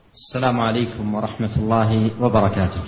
السلام عليكم ورحمة الله وبركاته.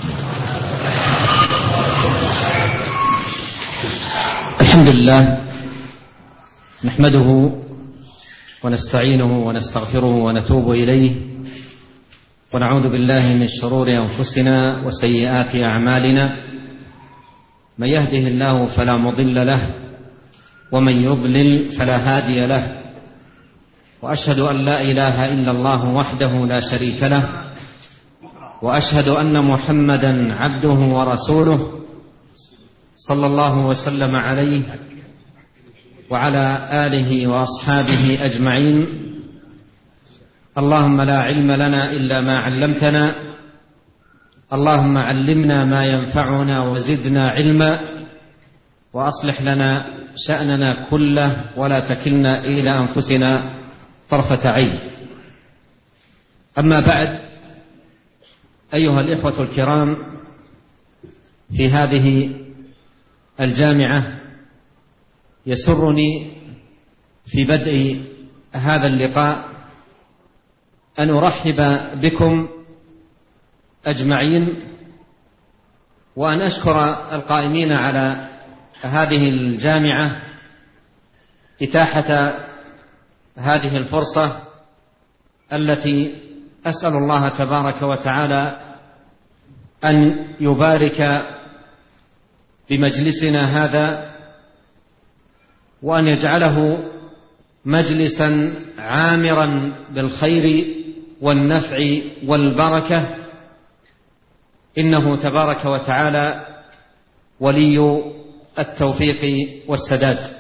الحمد لله نحمده ونستعينه ونستغفره ونتوب إليه، ونعوذ بالله من شرور أنفسنا وسيئات أعمالنا. من يهده الله فلا مضل له، ومن يضلل فلا هادي له، وأشهد أن لا إله إلا الله وحده لا شريك له، وأشهد أن محمدا عبده ورسوله صلى الله وسلم عليه وعلى آله وأصحابه أجمعين. اللهم لا علم لنا إلا ما علمتنا، اللهم علمنا ما ينفعنا وزدنا علما، وأصلح لنا شأننا كله ولا تكلنا إلى أنفسنا طرفة عين. أما بعد، أيها الإخوة الكرام، في هذه الجامعة يسرني في بدء هذا اللقاء أن أرحب بكم أجمعين، وأن أشكر القائمين على هذه الجامعة إتاحة هذه الفرصة التي أسأل الله تبارك وتعالى أن يبارك بمجلسنا هذا، وأن يجعله مجلسا عامرا بالخير والنفع والبركة، إنه تبارك وتعالى ولي التوفيق والسداد.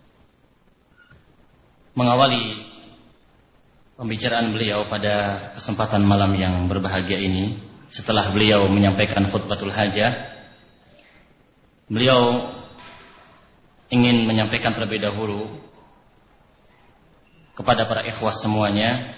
Mengawali pembicaraan beliau pada kesempatan malam yang berbahagia ini, setelah beliau menyampaikan khutbatul hajah, beliau ingin menyampaikan terlebih dahulu kepada para ikhwah semuanya,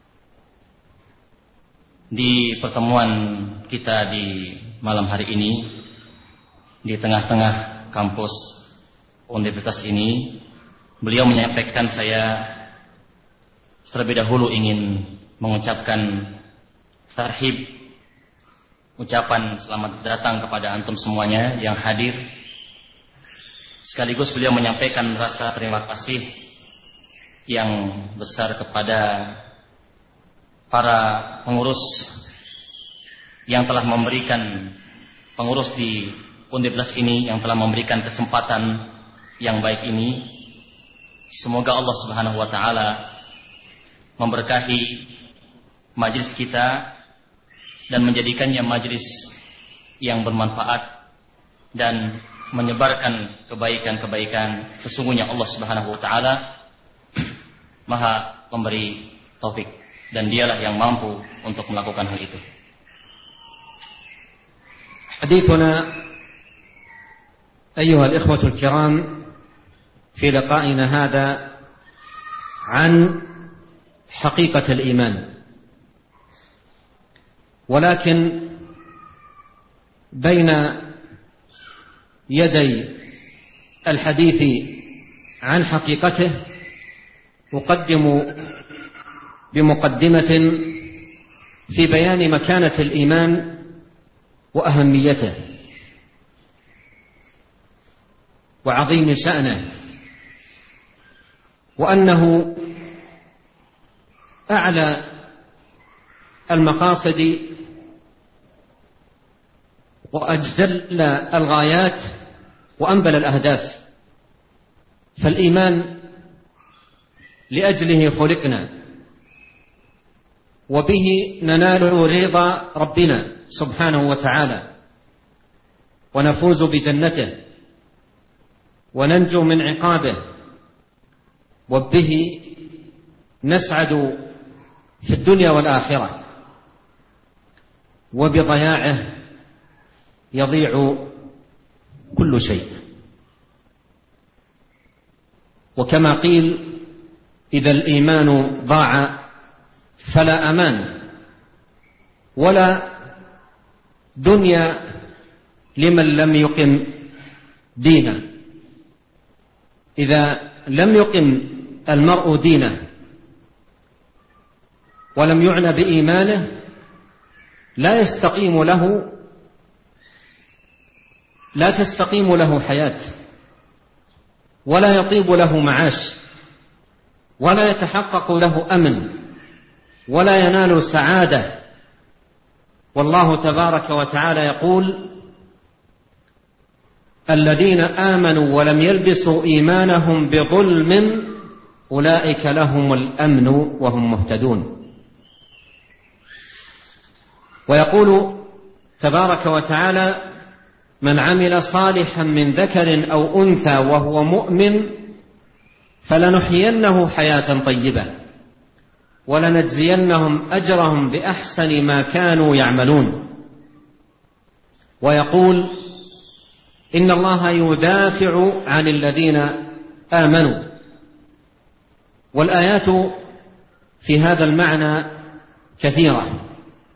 di pertemuan kita di malam hari ini di tengah-tengah kampus universitas ini, beliau menyampaikan saya terlebih dahulu ingin mengucapkan tarhib, ucapan selamat datang kepada antum semuanya yang hadir. Sekaligus beliau menyampaikan rasa terima kasih yang besar kepada para pengurus yang telah memberikan, pengurus di universitas ini yang telah memberikan kesempatan yang baik ini. Semoga Allah Subhanahu wa taala memberkahi majelis kita dan menjadikannya majelis yang bermanfaat dan menyebarkan kebaikan-kebaikan. Sesungguhnya Allah Subhanahu wa taala Maha pemberi taufik, dan Dialah yang mampu untuk melakukan hal itu. Hadithuna أيها الإخوة الكرام في لقائنا هذا عن حقيقة الإيمان، ولكن بين يدي الحديث عن حقيقته أقدم بمقدمة في بيان مكانة الإيمان وأهميته وعظيم شأنه، وأنه أعلى المقاصد وأجل الغايات وأنبل الأهداف. فالإيمان لأجله خلقنا، وبه ننال رضا ربنا سبحانه وتعالى، ونفوز بجنته، وننجو من عقابه، وبه نسعد في الدنيا والآخرة، وبضياعه يضيع كل شيء. وكما قيل: إذا الإيمان ضاع فلا أمان ولا دنيا لمن لم يقم دينه. إذا لم يقم المرء دينه ولم يعنى بإيمانه لا تستقيم له حياة، ولا يطيب له معاش، ولا يتحقق له أمن، ولا ينال سعادة. والله تبارك وتعالى يقول: الذين آمنوا ولم يلبسوا إيمانهم بظلم أولئك لهم الأمن وهم مهتدون. ويقول تبارك وتعالى: من عمل صالحا من ذكر أو أنثى وهو مؤمن فلنحيينه حياة طيبة ولنجزينهم أجرهم بأحسن ما كانوا يعملون. ويقول: إن الله يدافع عن الذين آمنوا. والآيات في هذا المعنى كثيرة.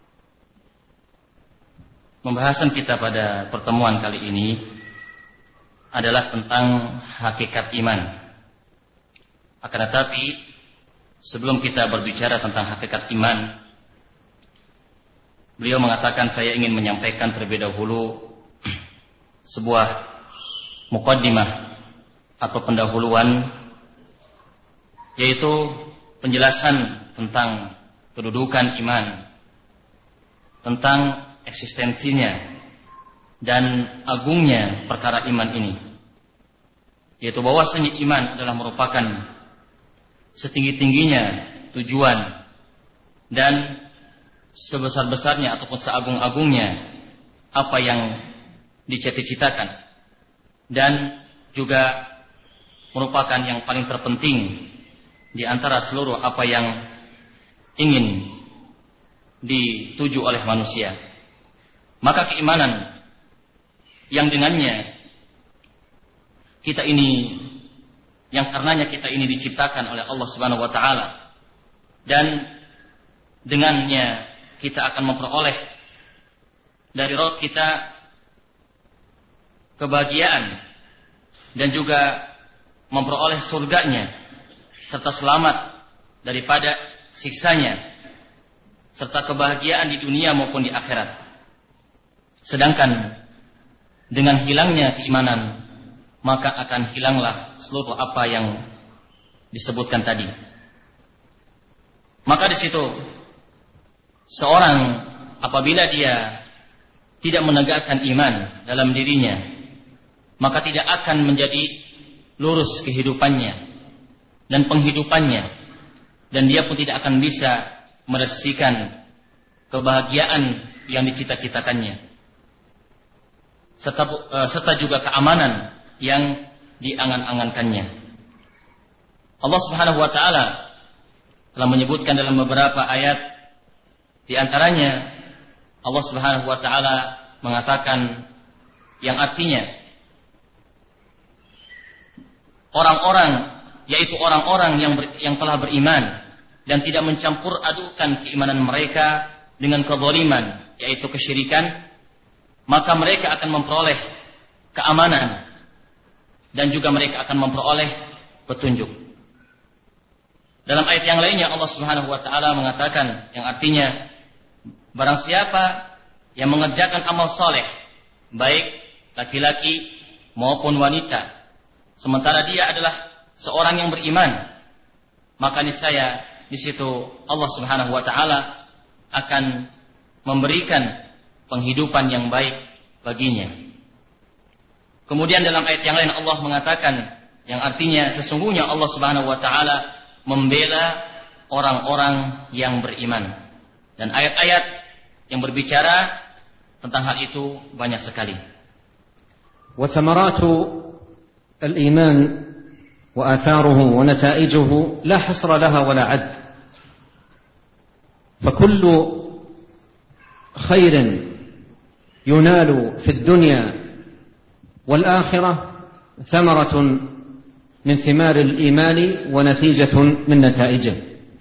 Pembahasan kita pada pertemuan kali ini adalah tentang hakikat iman. Akan tetapi sebelum kita berbicara tentang hakikat iman, beliau mengatakan saya ingin menyampaikan terlebih dahulu sebuah muqaddimah atau pendahuluan, yaitu penjelasan tentang kedudukan iman, tentang eksistensinya dan agungnya perkara iman ini, yaitu bahwasanya iman adalah merupakan setinggi-tingginya tujuan dan sebesar-besarnya ataupun seagung-agungnya apa yang dicita-citakan, dan juga merupakan yang paling terpenting di antara seluruh apa yang ingin dituju oleh manusia. Maka keimanan yang dengannya kita ini, yang karenanya kita ini diciptakan oleh Allah Subhanahu wa taala, dan dengannya kita akan memperoleh dari Rabb kita kebahagiaan dan juga memperoleh surganya serta selamat daripada siksanya serta kebahagiaan di dunia maupun di akhirat. Sedangkan dengan hilangnya keimanan, maka akan hilanglah seluruh apa yang disebutkan tadi. Maka di situ seorang apabila dia tidak menegakkan iman dalam dirinya, maka tidak akan menjadi lurus kehidupannya dan penghidupannya, dan dia pun tidak akan bisa meresahkan kebahagiaan yang dicita-citakannya, serta juga keamanan yang diangan-angankannya. Allah Subhanahu wa taala telah menyebutkan dalam beberapa ayat, di antaranya Allah Subhanahu wa taala mengatakan yang artinya orang-orang, yaitu orang-orang yang telah beriman dan tidak mencampur adukan keimanan mereka dengan kezaliman, yaitu kesyirikan, maka mereka akan memperoleh keamanan dan juga mereka akan memperoleh petunjuk. Dalam ayat yang lainnya Allah Subhanahu wa taala mengatakan yang artinya barang siapa yang mengerjakan amal saleh, baik laki-laki maupun wanita, sementara dia adalah seorang yang beriman, maka niscaya di situ Allah Subhanahu wa taala akan memberikan penghidupan yang baik baginya. Kemudian dalam ayat yang lain Allah mengatakan yang artinya sesungguhnya Allah Subhanahu wa taala membela orang-orang yang beriman. Dan ayat-ayat yang berbicara tentang hal itu banyak sekali. Wa thamaratu al-iman wa atharuhu wa nataijuhu la hasra laha wa la 'add. Fa kullu khairin ينال في الدنيا والآخرة ثمرة من ثمار الإيمان ونتيجة من نتائجه.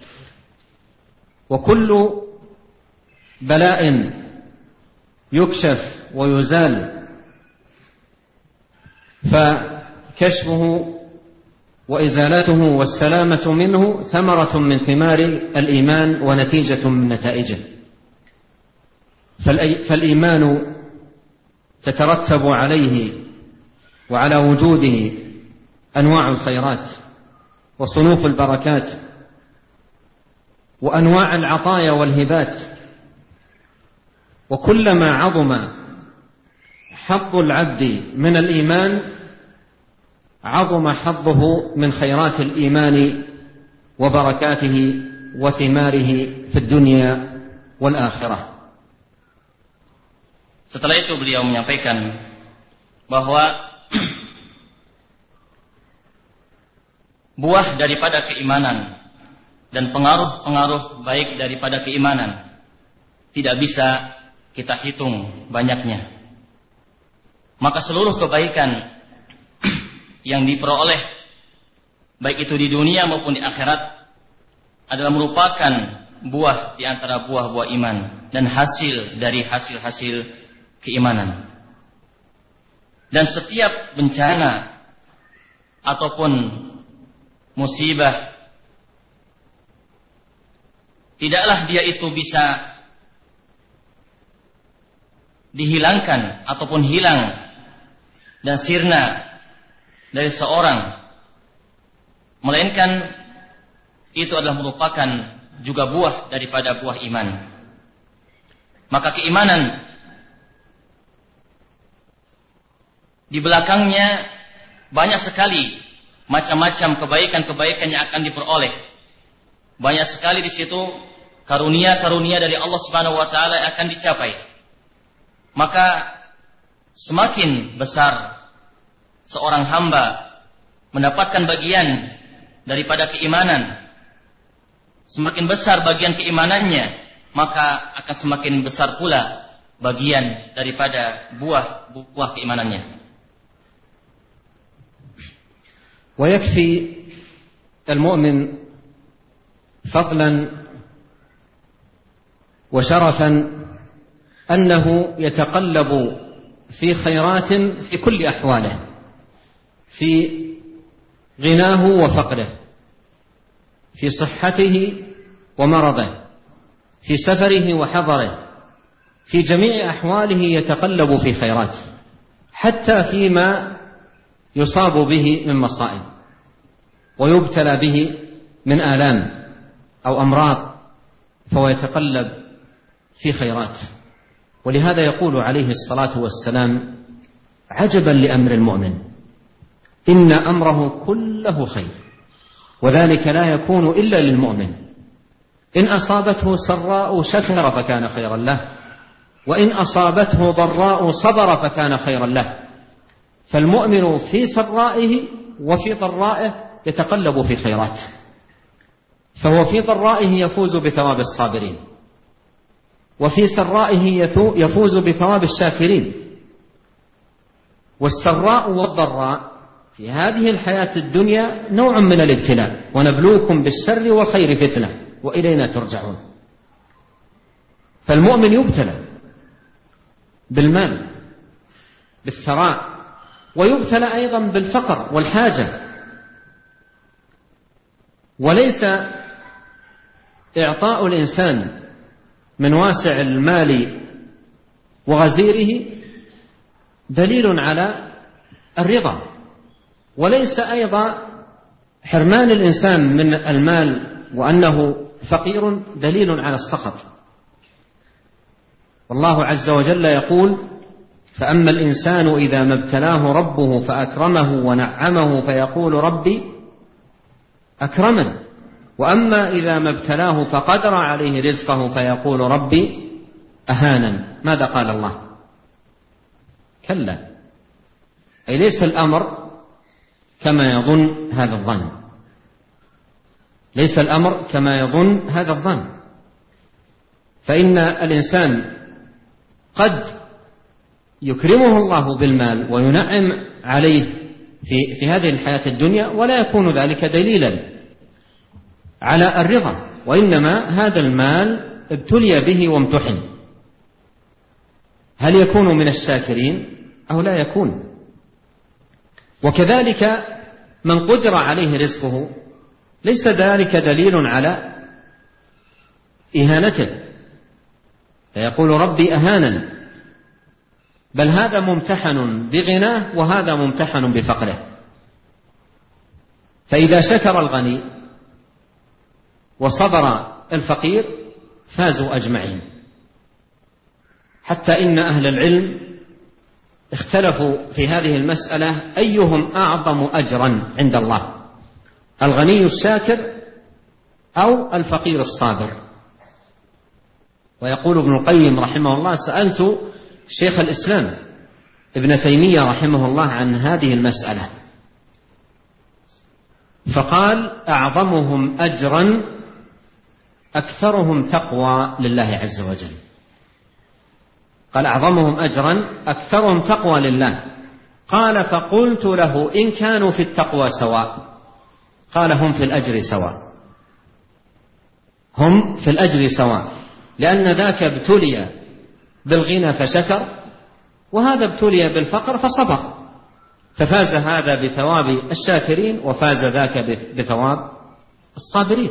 وكل بلاء يكشف ويزال فكشفه وإزالته والسلامة منه ثمرة من ثمار الإيمان ونتيجة من نتائجه. فالإيمان تترتب عليه وعلى وجوده أنواع الخيرات وصنوف البركات وأنواع العطايا والهبات، وكلما عظم حظ العبد من الإيمان عظم حظه من خيرات الإيمان وبركاته وثماره في الدنيا والآخرة. Setelah itu beliau menyampaikan bahwa buah daripada keimanan dan pengaruh-pengaruh baik daripada keimanan tidak bisa kita hitung banyaknya. Maka seluruh kebaikan yang diperoleh baik itu di dunia maupun di akhirat adalah merupakan buah di antara buah-buah iman dan hasil dari hasil-hasil keimanan. Dan setiap bencana ataupun musibah tidaklah dia itu bisa dihilangkan ataupun hilang dan sirna dari seorang, melainkan itu adalah merupakan juga buah daripada buah iman. Maka keimanan di belakangnya banyak sekali macam-macam kebaikan-kebaikan yang akan diperoleh. Banyak sekali di situ karunia-karunia dari Allah Subhanahu wa taala yang akan dicapai. Maka semakin besar seorang hamba mendapatkan bagian daripada keimanan, semakin besar bagian keimanannya, maka akan semakin besar pula bagian daripada buah keimanannya. ويكفي المؤمن فضلا وشرفا أنه يتقلب في خيرات في كل أحواله، في غناه وفقره، في صحته ومرضه، في سفره وحضره، في جميع أحواله يتقلب في خيرات، حتى فيما يصاب به من مصائب ويبتلى به من آلام أو أمراض فهو يتقلب في خيرات. ولهذا يقول عليه الصلاة والسلام: عجبا لأمر المؤمن إن أمره كله خير، وذلك لا يكون إلا للمؤمن، إن أصابته سراء شكر فكان خيرا له، وإن أصابته ضراء صبر فكان خيرا له. فالمؤمن في سرائه وفي ضرائه يتقلب في خيرات، فهو في ضرائه يفوز بثواب الصابرين، وفي سرائه يفوز بثواب الشاكرين. والسراء والضراء في هذه الحياة الدنيا نوع من الابتلاء، ونبلوكم بالشر والخير فتنة وإلينا ترجعون. فالمؤمن يبتلى بالمال بالثراء، ويبتلى أيضا بالفقر والحاجة. وليس إعطاء الإنسان من واسع المال وغزيره دليل على الرضا، وليس أيضا حرمان الإنسان من المال وأنه فقير دليل على السخط. والله عز وجل يقول: فأما الإنسان إذا ما ابتلاه ربه فأكرمه ونعمه فيقول ربي أكرمن، وأما إذا ما ابتلاه فقدر عليه رزقه فيقول ربي أهانن. ماذا قال الله؟ كلا، أي ليس الأمر كما يظن هذا الظن، ليس الأمر كما يظن هذا الظن. فإن الإنسان قد يكرمه الله بالمال وينعم عليه في هذه الحياة الدنيا، ولا يكون ذلك دليلا على الرضا، وإنما هذا المال ابتلي به وامتحن. هل يكون من الشاكرين أو لا يكون؟ وكذلك من قدر عليه رزقه ليس ذلك دليل على إهانته فيقول ربي أهانن، بل هذا ممتحن بغناه وهذا ممتحن بفقره. فإذا شكر الغني وصبر الفقير فازوا أجمعين، حتى إن أهل العلم اختلفوا في هذه المسألة أيهم أعظم أجرا عند الله، الغني الشاكر أو الفقير الصابر. ويقول ابن القيم رحمه الله: سألت شيخ الإسلام ابن تيمية رحمه الله عن هذه المسألة فقال: أعظمهم أجرا أكثرهم تقوى لله عز وجل. قال: أعظمهم أجرا أكثرهم تقوى لله. قال: فقلت له: إن كانوا في التقوى سواء؟ قال: هم في الأجر سواء، هم في الأجر سواء، لأن ذاك ابتلي بالغنى فشكر، وهذا ابتلي بالفقر فصبر، ففاز هذا بثواب الشاكرين وفاز ذاك بثواب الصابرين.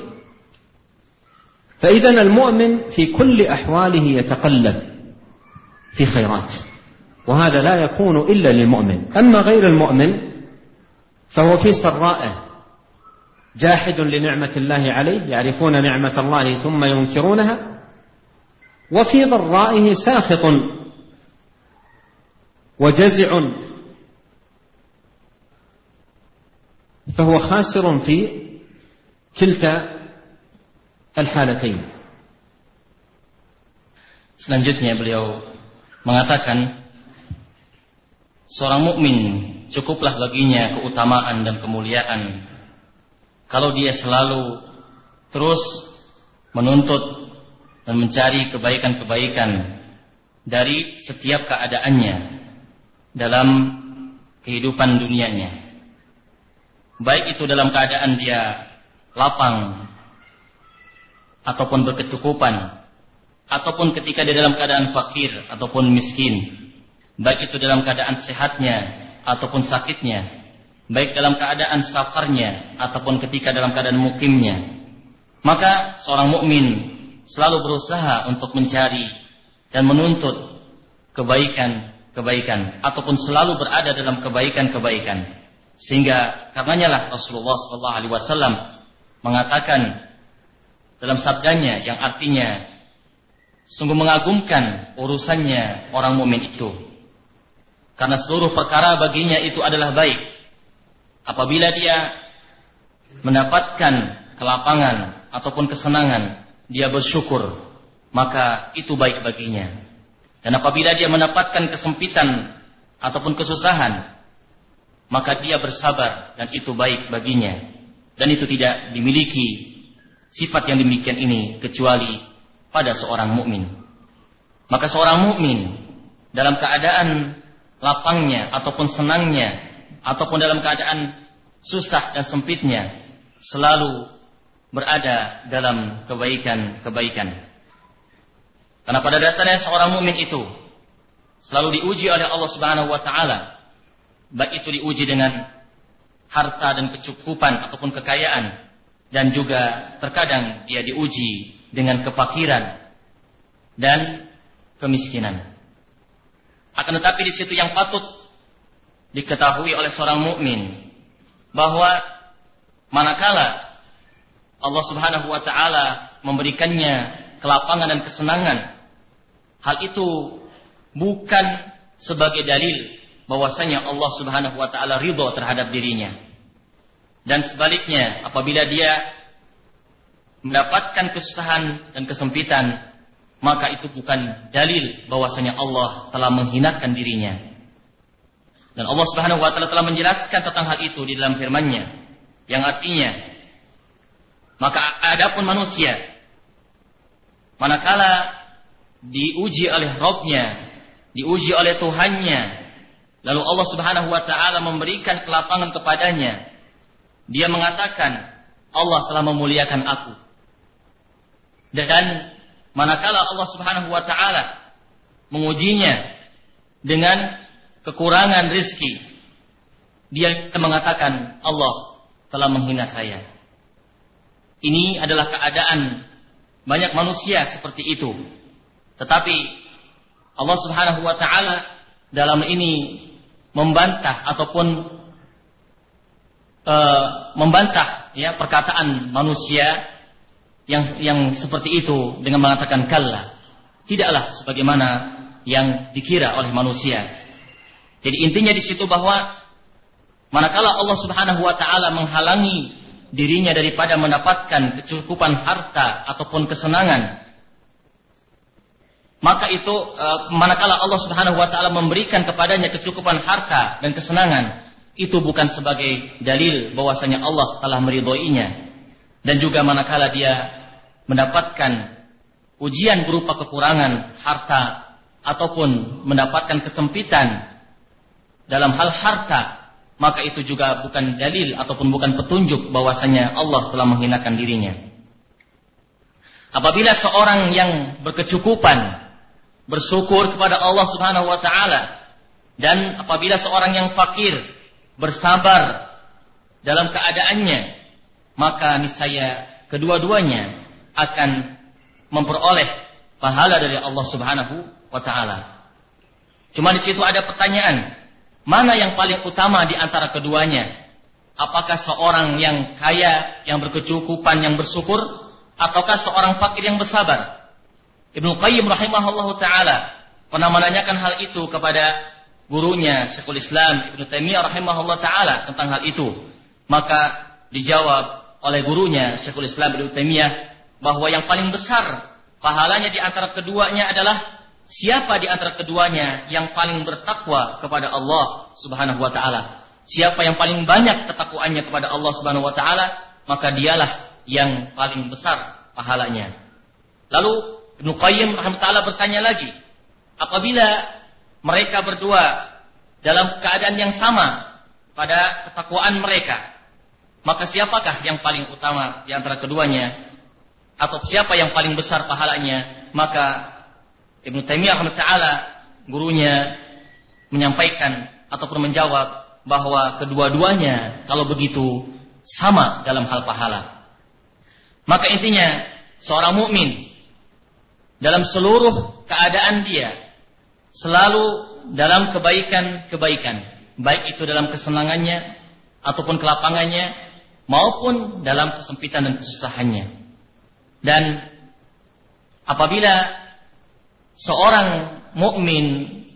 فإذن المؤمن في كل أحواله يتقلب في خيرات، وهذا لا يكون إلا للمؤمن. أما غير المؤمن فهو في سرائه جاحد لنعمة الله عليه، يعرفون نعمة الله ثم ينكرونها، وفي ضرائه ساخط وجزع، فهو خاسر في كلتا الحالتين. Selanjutnya beliau mengatakan, seorang mukmin cukuplah baginya keutamaan dan kemuliaan kalau dia selalu terus menuntut dan mencari kebaikan-kebaikan dari setiap keadaannya dalam kehidupan dunianya, baik itu dalam keadaan dia lapang ataupun berkecukupan, ataupun ketika dia dalam keadaan fakir ataupun miskin, baik itu dalam keadaan sehatnya ataupun sakitnya, baik dalam keadaan safarnya ataupun ketika dalam keadaan mukimnya. Maka seorang mukmin selalu berusaha untuk mencari dan menuntut kebaikan-kebaikan ataupun selalu berada dalam kebaikan-kebaikan. Sehingga karenanya lah Rasulullah SAW mengatakan dalam sabdanya yang artinya sungguh mengagumkan urusannya orang mukmin itu, karena seluruh perkara baginya itu adalah baik. Apabila dia mendapatkan kelapangan ataupun kesenangan, dia bersyukur, maka itu baik baginya. Dan apabila dia mendapatkan kesempitan ataupun kesusahan, maka dia bersabar, dan itu baik baginya. Dan itu tidak dimiliki sifat yang demikian ini kecuali pada seorang mukmin. Maka seorang mukmin dalam keadaan lapangnya ataupun senangnya ataupun dalam keadaan susah dan sempitnya selalu berada dalam kebaikan-kebaikan. Karena pada dasarnya seorang mukmin itu selalu diuji oleh Allah Subhanahu wa taala, baik itu diuji dengan harta dan kecukupan ataupun kekayaan, dan juga terkadang dia diuji dengan kefakiran dan kemiskinan. Akan tetapi di situ yang patut diketahui oleh seorang mukmin bahwa manakala Allah Subhanahu wa taala memberikannya kelapangan dan kesenangan, hal itu bukan sebagai dalil bahwasanya Allah Subhanahu wa taala ridha terhadap dirinya. Dan sebaliknya, apabila dia mendapatkan kesusahan dan kesempitan, maka itu bukan dalil bahwasanya Allah telah menghinakan dirinya. Dan Allah Subhanahu wa taala telah menjelaskan tentang hal itu di dalam firman-Nya, yang artinya, maka adapun manusia manakala diuji oleh Rabb-Nya, diuji oleh Tuhan-Nya, lalu Allah Subhanahu wa taala memberikan kelapangan kepadanya, dia mengatakan, Allah telah memuliakan aku. Dan manakala Allah Subhanahu wa taala mengujinya dengan kekurangan rizki, dia mengatakan Allah telah menghina saya. Ini adalah keadaan banyak manusia seperti itu. Tetapi Allah Subhanahu wa taala dalam ini membantah ataupun membantah ya perkataan manusia yang seperti itu dengan mengatakan kalla. Tidaklah sebagaimana yang dikira oleh manusia. Jadi intinya di situ bahwa manakala Allah Subhanahu wa taala menghalangi dirinya daripada mendapatkan kecukupan harta ataupun kesenangan, maka itu manakala Allah Subhanahu wa taala memberikan kepadanya kecukupan harta dan kesenangan, itu bukan sebagai dalil bahwasanya Allah telah meridhoinya. Dan juga manakala dia mendapatkan ujian berupa kekurangan harta ataupun mendapatkan kesempitan dalam hal harta, maka itu juga bukan dalil ataupun bukan petunjuk bahwasanya Allah telah menghinakan dirinya. Apabila seorang yang berkecukupan bersyukur kepada Allah Subhanahu wa taala, dan apabila seorang yang fakir bersabar dalam keadaannya, maka niscaya kedua-duanya akan memperoleh pahala dari Allah Subhanahu wa taala. Cuma di situ ada pertanyaan, mana yang paling utama di antara keduanya? Apakah seorang yang kaya, yang berkecukupan, yang bersyukur, ataukah seorang fakir yang bersabar? Ibnu Qayyim rahimahullahu taala pernah menanyakan hal itu kepada gurunya Syekhul Islam Ibnu Taimiyah rahimahullahu taala tentang hal itu. Maka dijawab oleh gurunya Syekhul Islam Ibnu Taimiyah bahwa yang paling besar pahalanya di antara keduanya adalah siapa di antara keduanya yang paling bertakwa kepada Allah Subhanahu wa taala. Siapa yang paling banyak ketakwaannya kepada Allah Subhanahu wa taala, maka dialah yang paling besar pahalanya. Lalu Ibnu Qayyim rahimahullah bertanya lagi, apabila mereka berdua dalam keadaan yang sama pada ketakwaan mereka, maka siapakah yang paling utama di antara keduanya? Atau siapa yang paling besar pahalanya? Maka Ibnu Taimiyah rahimahullah gurunya menyampaikan ataupun menjawab bahwa kedua-duanya kalau begitu sama dalam hal pahala. Maka intinya seorang mukmin dalam seluruh keadaan dia selalu dalam kebaikan-kebaikan, baik itu dalam kesenangannya ataupun kelapangannya maupun dalam kesempitan dan kesusahannya. Dan apabila seorang mukmin,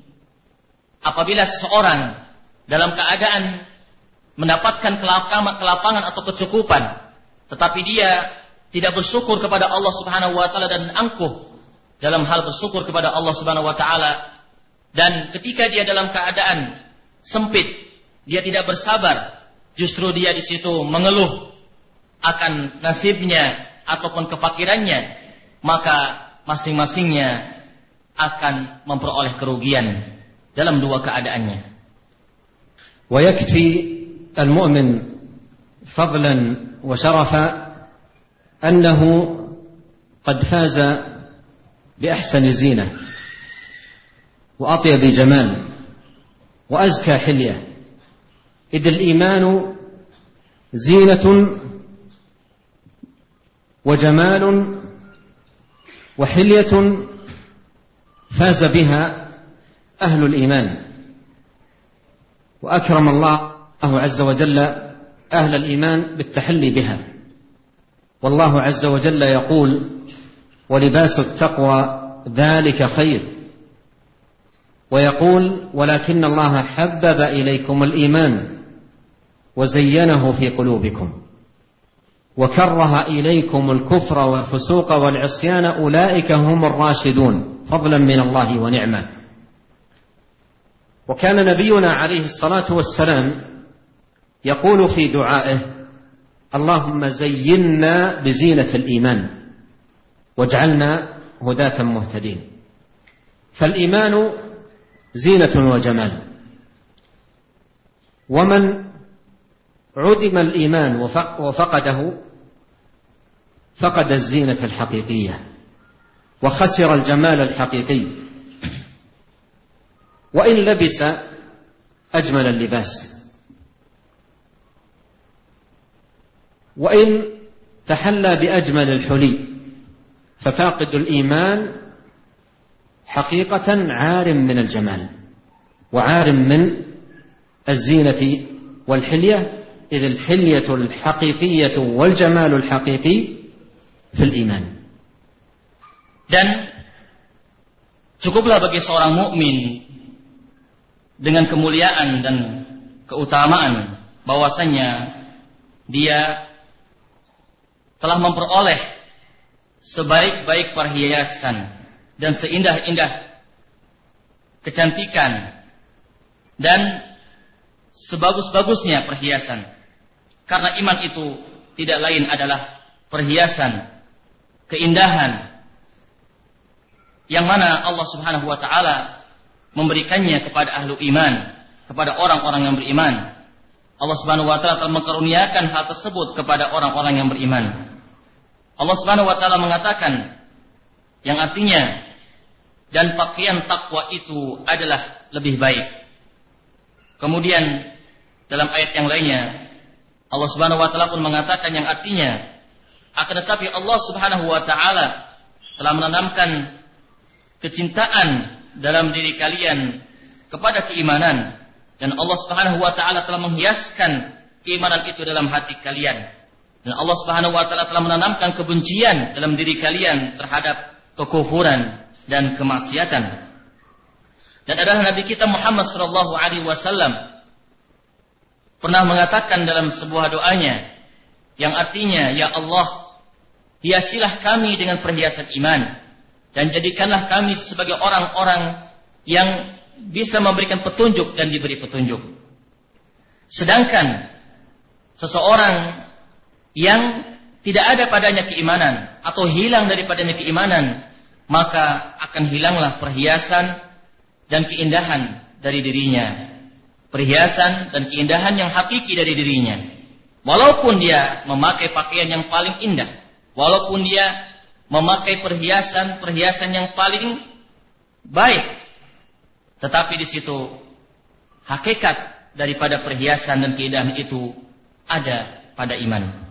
apabila seorang dalam keadaan mendapatkan kelapangan atau kecukupan, tetapi dia tidak bersyukur kepada Allah Subhanahu wa taala dan angkuh dalam hal bersyukur kepada Allah Subhanahu wa taala, dan ketika dia dalam keadaan sempit, dia tidak bersabar, justru dia di situ mengeluh akan nasibnya ataupun kefakirannya, maka masing-masingnya akan memperoleh kerugian dalam dua keadaannya. ويكفي المؤمن فضلا وشرفا أنه قد فاز بأحسن زينة وأطيب جمال وأزكى حلية، إذ الإيمان زينة وجمال وحلية فاز بها أهل الإيمان، وأكرم الله عز وجل أهل الإيمان بالتحلي بها. والله عز وجل يقول ولباس التقوى ذلك خير، ويقول ولكن الله حبب إليكم الإيمان وزينه في قلوبكم وكره إليكم الكفر والفسوق والعصيان أولئك هم الراشدون فضلا من الله ونعمة. وكان نبينا عليه الصلاة والسلام يقول في دعائه اللهم زينا بزينة الإيمان واجعلنا هداة مهتدين. فالإيمان زينة وجمال، ومن عدم الإيمان وفقده فقد الزينة الحقيقية وخسر الجمال الحقيقي، وإن لبس أجمل اللباس. وإن تحلى بأجمل الحلي ففاقد الإيمان حقيقة عار من الجمال وعار من الزينة والحلية، إذ الحلية الحقيقية والجمال الحقيقي في الإيمان. Dan cukuplah bagi seorang mukmin dengan kemuliaan dan keutamaan bahwasanya dia telah memperoleh sebaik-baik perhiasan dan seindah-indah kecantikan dan sebagus-bagusnya perhiasan. Karena iman itu tidak lain adalah perhiasan, keindahan yang mana Allah Subhanahu wa taala memberikannya kepada ahlu iman, kepada orang-orang yang beriman. Allah Subhanahu wa taala telah mengkaruniakan hal tersebut kepada orang-orang yang beriman. Allah Subhanahu wa taala mengatakan yang artinya dan pakaian takwa itu adalah lebih baik. Kemudian dalam ayat yang lainnya Allah Subhanahu wa taala pun mengatakan yang artinya akan tetapi Allah Subhanahu wa taala telah menanamkan kecintaan dalam diri kalian kepada keimanan, dan Allah Subhanahu wa taala telah menghiaskan keimanan itu dalam hati kalian, dan Allah Subhanahu wa taala telah menanamkan kebencian dalam diri kalian terhadap kekufuran dan kemaksiatan. Dan adalah Nabi kita Muhammad sallallahu alaihi wasallam pernah mengatakan dalam sebuah doanya yang artinya, ya Allah, hiasilah kami dengan perhiasan iman dan jadikanlah kami sebagai orang-orang yang bisa memberikan petunjuk dan diberi petunjuk. Sedangkan seseorang yang tidak ada padanya keimanan atau hilang daripadanya keimanan, maka akan hilanglah perhiasan dan keindahan dari dirinya. Perhiasan dan keindahan yang hakiki dari dirinya. Walaupun dia memakai pakaian yang paling indah, walaupun dia memakai perhiasan yang paling baik, tetapi di situ hakikat daripada perhiasan dan keindahan itu ada pada iman.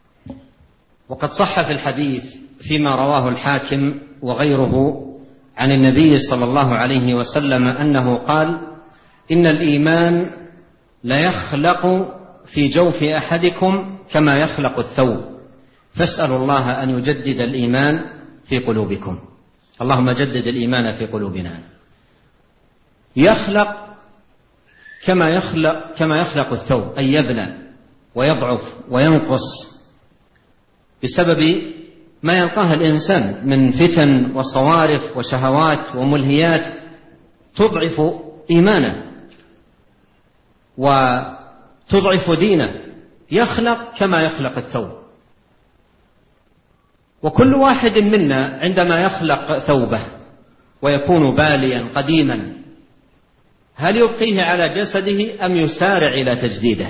وقد صح في الحديث فيما رواه الحاكم وغيره عن النبي صلى الله عليه وسلم أنه قال: إن الإيمان لا يخلق في جوف أحدكم كما يخلق الثوب فاسألوا الله أن يجدد الإيمان في قلوبكم. اللهم جدد الإيمان في قلوبنا. يخلق كما يخلق الثوب، أي يبلى ويضعف وينقص بسبب ما يلقاه الإنسان من فتن وصوارف وشهوات وملهيات تضعف إيمانه وتضعف دينه. يخلق كما يخلق الثوب. وكل واحد منا عندما يخلق ثوبه ويكون باليا قديما هل يبقيه على جسده أم يسارع إلى تجديده؟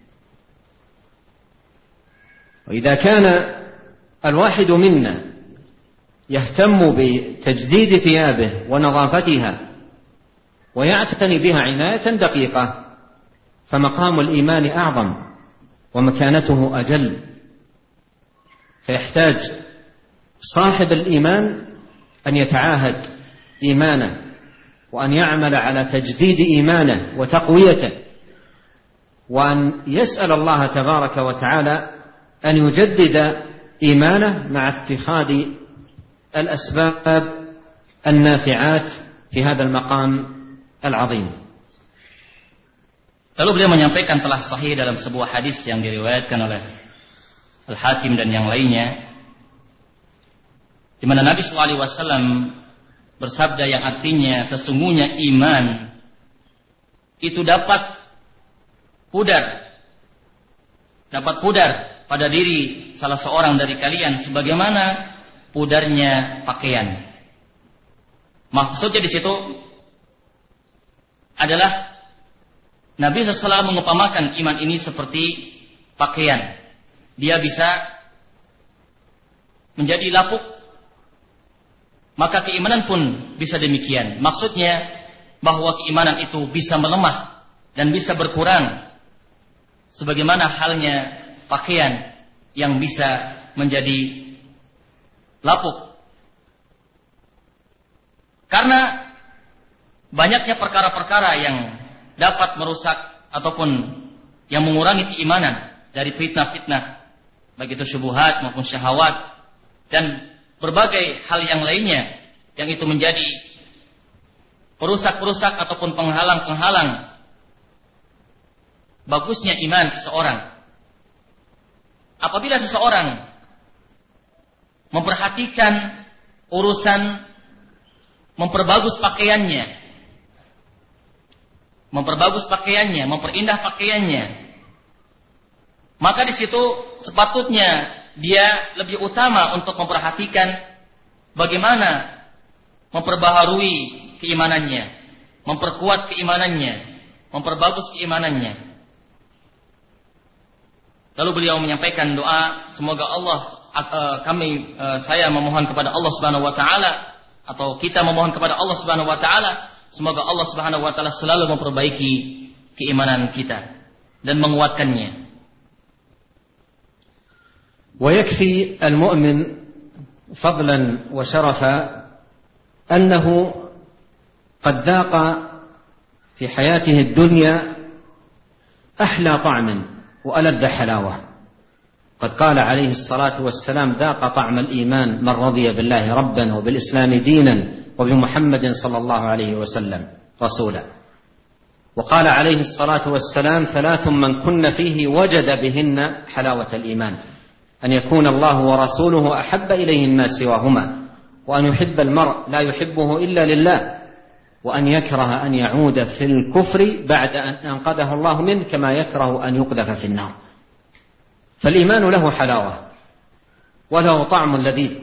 وإذا كان الواحد منا يهتم بتجديد ثيابه ونظافتها ويعتني بها عناية دقيقة فمقام الإيمان أعظم ومكانته أجل. فيحتاج صاحب الإيمان أن يتعاهد إيمانه وأن يعمل على تجديد إيمانه وتقويته، وأن يسأل الله تبارك وتعالى أن يجدد إيمانه مع اتخاذ الأسباب النافعات في هذا المقام العظيم. Lalu beliau menyampaikan telah sahih dalam sebuah hadis yang diriwayatkan oleh Al-Hakim dan yang lainnya, di mana Nabi sallallahu alaihi wasallam bersabda yang artinya sesungguhnya iman itu dapat pudar pada diri salah seorang dari kalian sebagaimana pudarnya pakaian. Maksudnya di situ adalah Nabi SAW mengupamakan iman ini seperti pakaian. Dia bisa menjadi lapuk, maka keimanan pun bisa demikian. Maksudnya bahwa keimanan itu bisa melemah dan bisa berkurang sebagaimana halnya pakaian yang bisa menjadi lapuk. Karena banyaknya perkara-perkara yang dapat merusak ataupun yang mengurangi keimanan dari fitnah-fitnah, baik itu syubhat maupun syahwat dan berbagai hal yang lainnya yang itu menjadi perusak-perusak ataupun penghalang-penghalang bagusnya iman seseorang. Apabila seseorang memperhatikan urusan memperbagus pakaiannya, memperindah pakaiannya, maka di situ sepatutnya dia lebih utama untuk memperhatikan bagaimana memperbaharui keimanannya, memperkuat keimanannya, memperbagus keimanannya. Lalu beliau menyampaikan doa, semoga saya memohon kepada Allah Subhanahu wa taala, atau kita memohon kepada Allah Subhanahu wa taala, semoga Allah Subhanahu wa taala selalu memperbaiki keimanan kita dan menguatkannya. ويكفي المؤمن فضلا وشرفا أنه قد ذاق في حياته الدنيا أحلى طعم وألذ حلاوة. قد قال عليه الصلاة والسلام: ذاق طعم الإيمان من رضي بالله ربا وبالإسلام دينا وبمحمد صلى الله عليه وسلم رسولا. وقال عليه الصلاة والسلام: ثلاث من كن فيه وجد بهن حلاوة الإيمان: أن يكون الله ورسوله أحب إليه مما سواهما، وأن يحب المرء لا يحبه إلا لله، وأن يكره أن يعود في الكفر بعد أن أنقذه الله منه كما يكره أن يقذف في النار. فالإيمان له حلاوة وله طعم لذيذ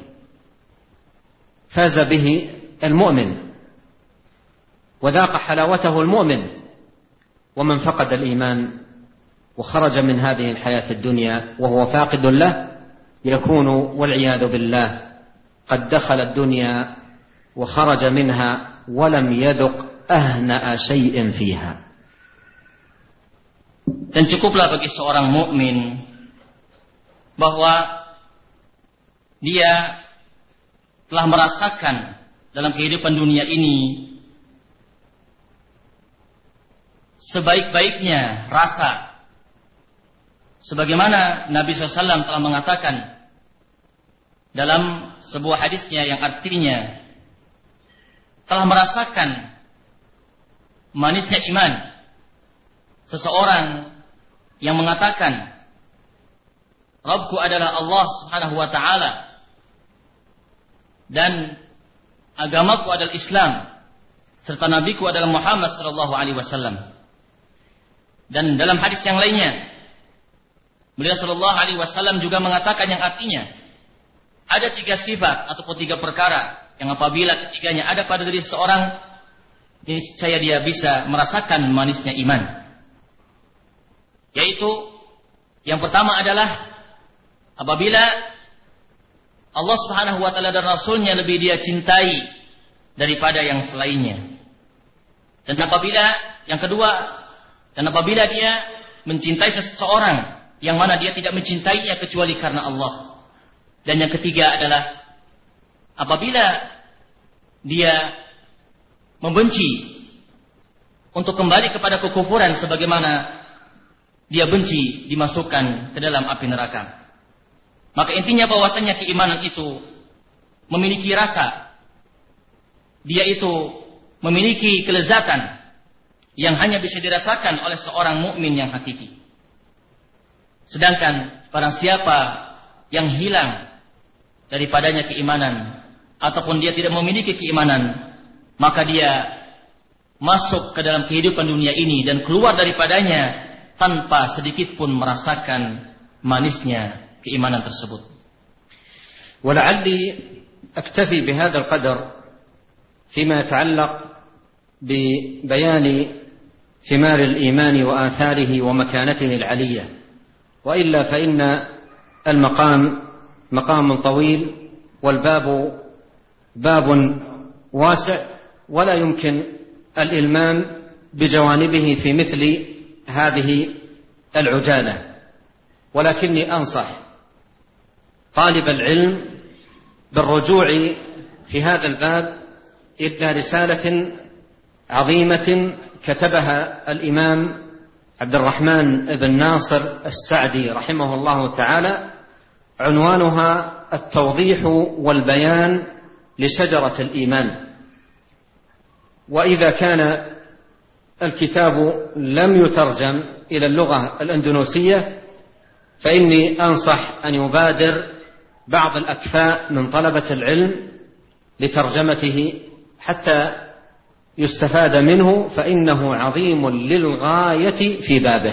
فاز به المؤمن، وذاق حلاوته المؤمن. ومن فقد الإيمان وخرج من هذه الحياة الدنيا وهو فاقد له يكون والعياذ بالله قد دخل الدنيا وخرج منها ولم يذق أهنأ شيء فيها. Dan cukuplah bagi seorang mukmin bahwa dia telah merasakan dalam kehidupan dunia ini sebaik-baiknya rasa, sebagaimana Nabi SAW telah mengatakan dalam sebuah hadisnya yang artinya telah merasakan manisnya iman seseorang yang mengatakan Rabbku adalah Allah Subhanahu wa ta'ala dan agamaku adalah Islam serta nabiku adalah Muhammad sallallahu alaihi wasallam. Dan dalam hadis yang lainnya beliau sallallahu alaihi wasallam juga mengatakan yang artinya ada 3 sifat ataupun 3 perkara yang apabila ketiganya ada pada diri seorang, niscaya dia bisa merasakan manisnya iman. Yaitu yang pertama adalah apabila Allah Subhanahu wa taala dan Rasulnya lebih dia cintai daripada yang selainnya. Dan apabila dia mencintai seseorang yang mana dia tidak mencintainya kecuali karena Allah. Dan yang ketiga adalah apabila dia membenci untuk kembali kepada kekufuran sebagaimana dia benci dimasukkan ke dalam api neraka. Maka intinya bahwasanya keimanan itu memiliki rasa, dia itu memiliki kelezatan yang hanya bisa dirasakan oleh seorang mukmin yang hakiki. Sedangkan barang siapa yang hilang daripadanya keimanan ataupun dia tidak memiliki keimanan, maka dia masuk ke dalam kehidupan dunia ini dan keluar daripadanya tanpa sedikit pun merasakan manisnya keimanan tersebut. ولعلي أكتفي بهذا القدر فيما يتعلق ببيان ثمار الإيمان وآثاره ومكانته العلية، وإلا فإن المقام مقام طويل والباب باب واسع ولا يمكن الإلمام بجوانبه في مثل هذه العجالة. ولكني أنصح طالب العلم بالرجوع في هذا الباب إلى رسالة عظيمة كتبها الإمام عبد الرحمن بن ناصر السعدي رحمه الله تعالى، عنوانها التوضيح والبيان لشجرة الإيمان. وإذا كان الكتاب لم يترجم إلى اللغة الأندونيسية فإني أنصح أن يبادر بعض الأكفاء من طلبة العلم لترجمته حتى يستفاد منه، فإنه عظيم للغاية في بابه.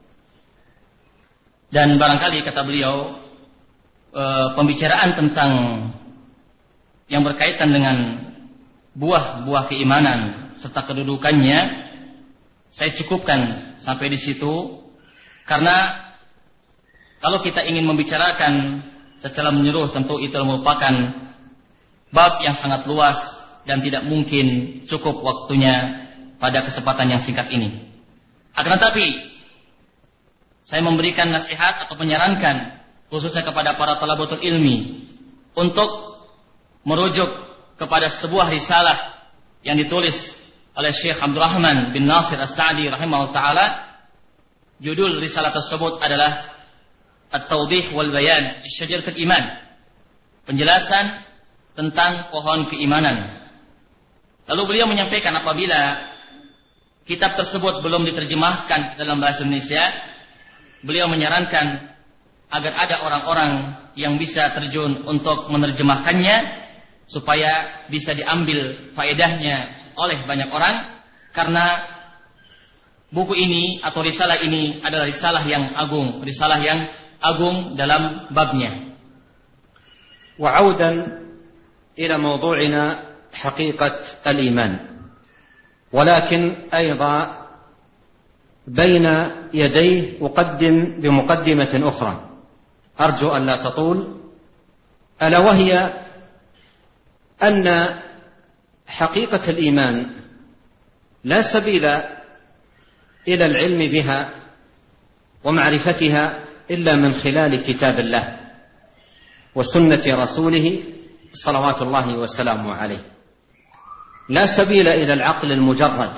Dan barangkali kata beliau, pembicaraan tentang yang berkaitan dengan buah-buah keimanan serta kedudukannya saya cukupkan sampai di situ, karena kalau kita ingin membicarakan secara menyeluruh tentu itu merupakan bab yang sangat luas dan tidak mungkin cukup waktunya pada kesempatan yang singkat ini. Akan tetapi saya memberikan nasihat atau menyarankan khususnya kepada para talabatul ilmi untuk merujuk kepada sebuah risalah yang ditulis oleh Syekh Abdul Rahman bin Nasir As-Sa'di rahimahullah ta'ala. Judul risalah tersebut adalah At-Tawdih wal Bayan li Syajaratul Iman, penjelasan tentang pohon keimanan. Lalu beliau menyampaikan apabila kitab tersebut belum diterjemahkan dalam bahasa Indonesia, beliau menyarankan agar ada orang-orang yang bisa terjun untuk menerjemahkannya supaya bisa diambil faedahnya oleh banyak orang, karena buku ini atau risalah ini adalah risalah yang agung dalam babnya. وعودا إلى موضوعنا حقيقة الإيمان، ولكن أيضا بين يديه أقدم بمقدمة أخرى أرجو أن لا تطول، ألا وهي أن حقيقة الإيمان لا سبيل إلى العلم بها ومعرفتها إلا من خلال كتاب الله وسنة رسوله صلوات الله وسلامه عليه. لا سبيل إلى العقل المجرد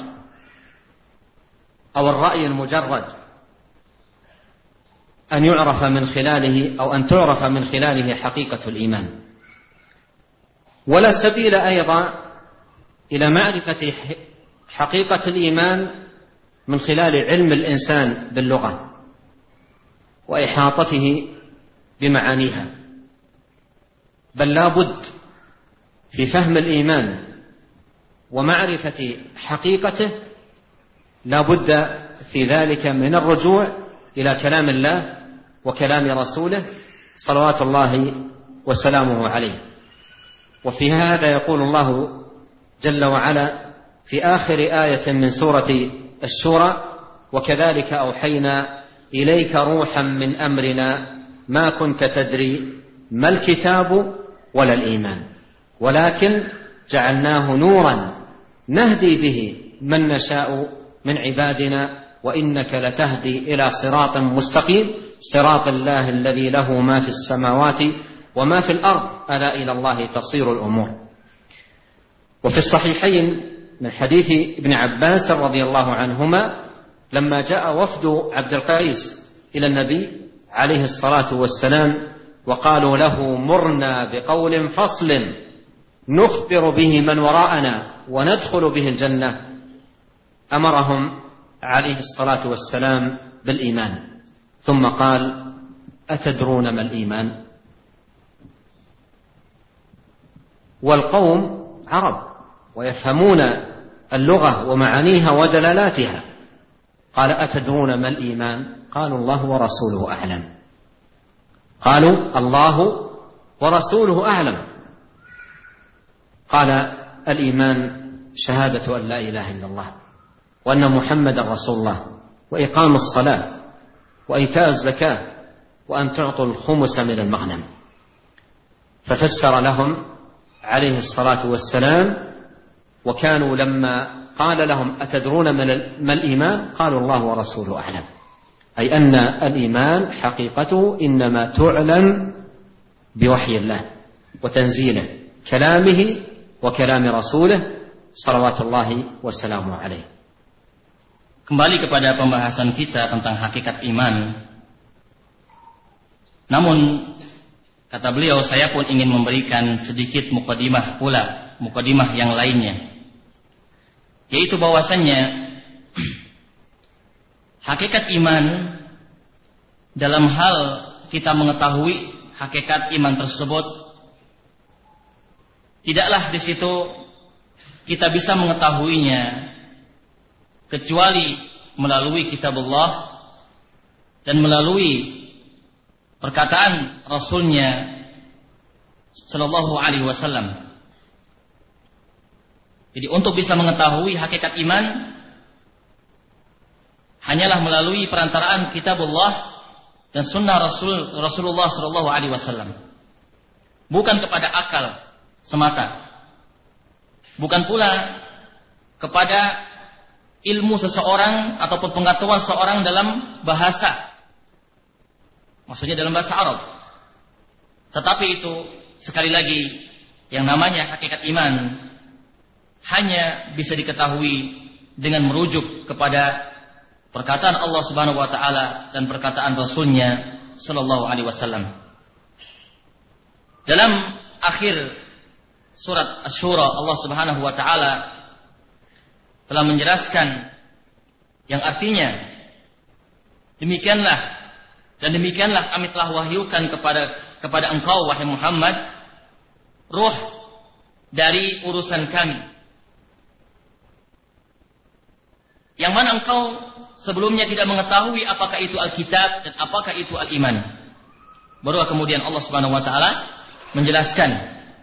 أو الرأي المجرد أن يعرف من خلاله أو أن تعرف من خلاله حقيقة الإيمان، ولا سبيل أيضا إلى معرفة حقيقة الإيمان من خلال علم الإنسان باللغة وإحاطته بمعانيها، بل لا بد في فهم الإيمان ومعرفة حقيقته لا بد في ذلك من الرجوع إلى كلام الله وكلام رسوله صلوات الله وسلامه عليه. وفي هذا يقول الله جل وعلا في آخر آية من سورة الشورى: وكذلك أوحينا إليك روحا من أمرنا ما كنت تدري ما الكتاب ولا الإيمان ولكن جعلناه نورا نهدي به من نشاء من عبادنا وإنك لتهدي إلى صراط مستقيم صراط الله الذي له ما في السماوات وما في الأرض ألا إلى الله تصير الأمور. وفي الصحيحين من حديث ابن عباس رضي الله عنهما لما جاء وفد عبد القيس إلى النبي عليه الصلاة والسلام وقالوا له: مرنا بقول فصل نخبر به من وراءنا وندخل به الجنة، أمرهم عليه الصلاة والسلام بالإيمان، ثم قال: أتدرون ما الإيمان؟ والقوم عرب ويفهمون اللغة ومعانيها ودلالاتها، قال: أتدرون ما الإيمان؟ قالوا: الله ورسوله أعلم. قالوا: الله ورسوله أعلم. قال: الإيمان شهادة أن لا إله إلا الله وأن محمد رسول الله وإقام الصلاة وإيتاء الزكاة وأن تعطوا الخمس من المغنم. ففسر لهم عليه الصلاة والسلام، وكانوا لما قال لهم: أتدرون ما الإيمان؟ قالوا: الله ورسوله أعلم، أي أن الإيمان حقيقته إنما تعلم بوحي الله وتنزيله كلامه وكلام رسوله صلوات الله وسلامه عليه. Kembali kepada pembahasan kita tentang hakikat iman. Namun kata beliau, saya pun ingin memberikan sedikit mukadimah pula, mukadimah yang lainnya, yaitu bahwasannya hakikat iman dalam hal kita mengetahui hakikat iman tersebut, tidaklah di situ kita bisa mengetahuinya kecuali melalui kitabullah dan melalui perkataan Rasulnya Sallallahu Alaihi Wasallam. Jadi untuk bisa mengetahui hakikat iman hanyalah melalui perantaraan kitabullah dan sunnah Rasulullah Sallallahu Alaihi Wasallam, bukan kepada akal semata, bukan pula kepada ilmu seseorang ataupun pengetahuan seorang dalam bahasa, maksudnya dalam bahasa Arab. Tetapi itu sekali lagi yang namanya hakikat iman hanya bisa diketahui dengan merujuk kepada perkataan Allah Subhanahu wa taala dan perkataan Rasulnya sallallahu alaihi wasallam. Dalam akhir surat Asy-Syura, Allah Subhanahu wa taala telah menjelaskan yang artinya demikianlah dan demikianlah kami telah wahyukan kepada engkau wahai Muhammad ruh dari urusan kami, yang mana engkau sebelumnya tidak mengetahui apakah itu Alkitab dan apakah itu Al-Iman. Baru kemudian Allah Subhanahu wa taala menjelaskan.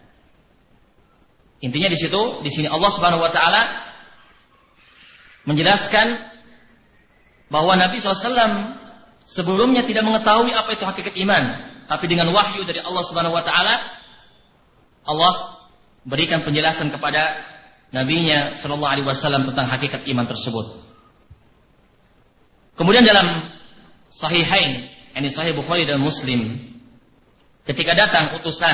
Intinya di sini Allah Subhanahu wa taala menjelaskan bahwa Nabi SAW sebelumnya tidak mengetahui apa itu hakikat iman, tapi dengan wahyu dari Allah Subhanahu wa taala Allah berikan penjelasan kepada nabinya sallallahu alaihi wasallam tentang hakikat iman tersebut. Kemudian dalam Sahihain, ini Sahih Bukhari dan Muslim, ketika datang utusan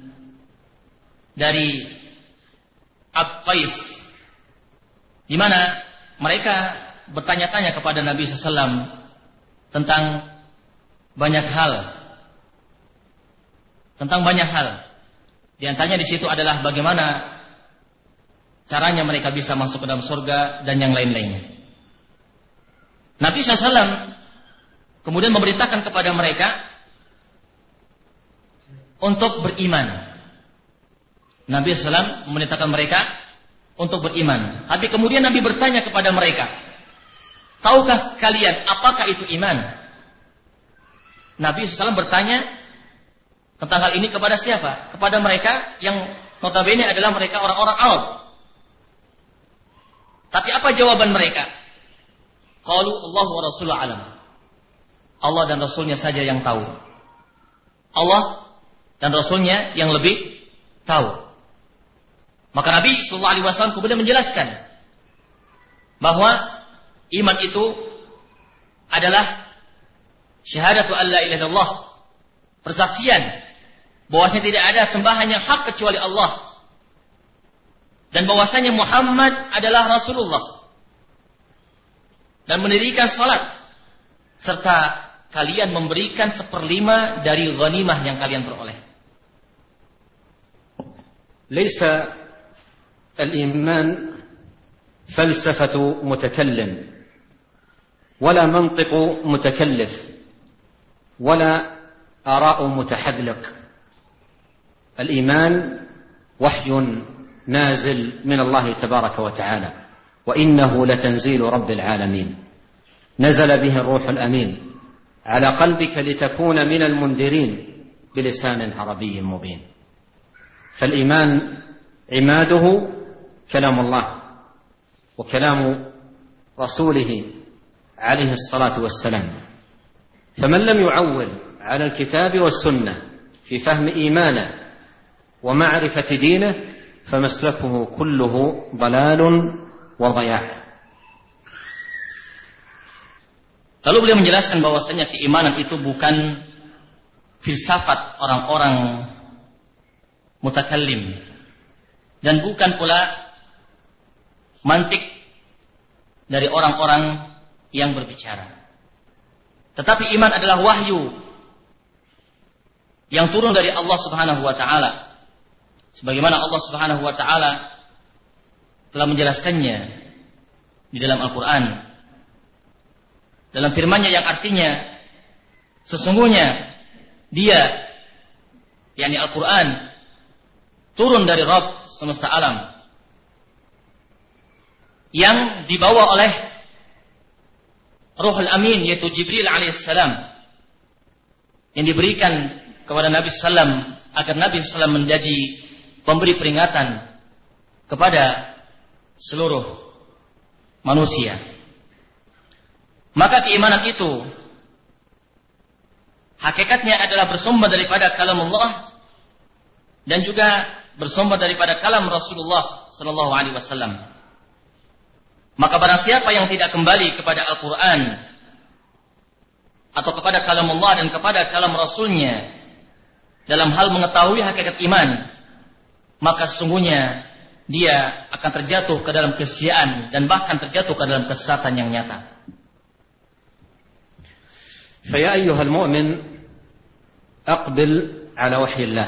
dari Qais, di mana mereka bertanya-tanya kepada Nabi SAW tentang banyak hal. Di antaranya di situ adalah bagaimana caranya mereka bisa masuk ke dalam surga dan yang lain-lainnya. Nabi SAW kemudian memberitakan kepada mereka untuk beriman. Nabi SAW memerintahkan mereka untuk beriman. Tapi kemudian Nabi bertanya kepada mereka, tahukah kalian apakah itu iman? Nabi SAW bertanya tentang hal ini kepada siapa? Kepada mereka yang notabene adalah mereka orang-orang Arab. Tapi apa jawaban mereka? Qalu Allah wa Rasuluhu alam. Allah dan Rasulnya saja yang tahu. Allah dan Rasulnya yang lebih tahu. Maka Nabi sallallahu alaihi wasallam kemudian menjelaskan bahwa iman itu adalah syahadatu an la ilaha illallah, persaksian bahwasanya tidak ada sembahan yang hak kecuali Allah, dan bahwasanya Muhammad adalah Rasulullah, dan mendirikan salat, serta kalian memberikan 1/5 dari ghanimah yang kalian peroleh. Laisa al-iman falsafatu mutakallim wala mantiqu mutakallif wala ara'u mutahadliq. Al-iman wahyun nazil min Allah tabaraka wa ta'ala, wa innahu latanzilu rabbil alamin, nazala bihi ar-ruh al-amin ala qalbika litakuna min al-mundirin bilisan arabiy mubin. فالإيمان عماده كلام الله وكلام رسوله عليه الصلاة والسلام، فمن لم يعول على الكتاب والسنة في فهم إيمانه ومعرفة دينه فمسلكه كله ضلال وضياع. Lalu beliau menjelaskan bahwasanya keimanan itu bukan filsafat orang-orang mutakallim dan bukan pula mantik dari orang-orang yang berbicara. Tetapi iman adalah wahyu yang turun dari Allah Subhanahu wa taala. Sebagaimana Allah Subhanahu wa taala telah menjelaskannya di dalam Al-Qur'an. Dalam firman-Nya yang artinya sesungguhnya Dia, yakni Al-Qur'an, turun dari Rabb semesta alam yang dibawa oleh Ruhul Amin, yaitu Jibril alaihissalam, yang diberikan kepada Nabi sallam agar Nabi sallam menjadi pemberi peringatan kepada seluruh manusia. Maka keimanan itu hakikatnya adalah bersumber daripada kalam Allah dan juga bersumber daripada kalam Rasulullah sallallahu alaihi wasallam. Maka barang siapa yang tidak kembali kepada Al-Quran atau kepada kalam Allah dan kepada kalam Rasulnya dalam hal mengetahui hakikat iman, maka sesungguhnya dia akan terjatuh ke dalam kesia-an dan bahkan terjatuh ke dalam kesesatan yang nyata. فيا أيها المؤمن أقبل على وحي الله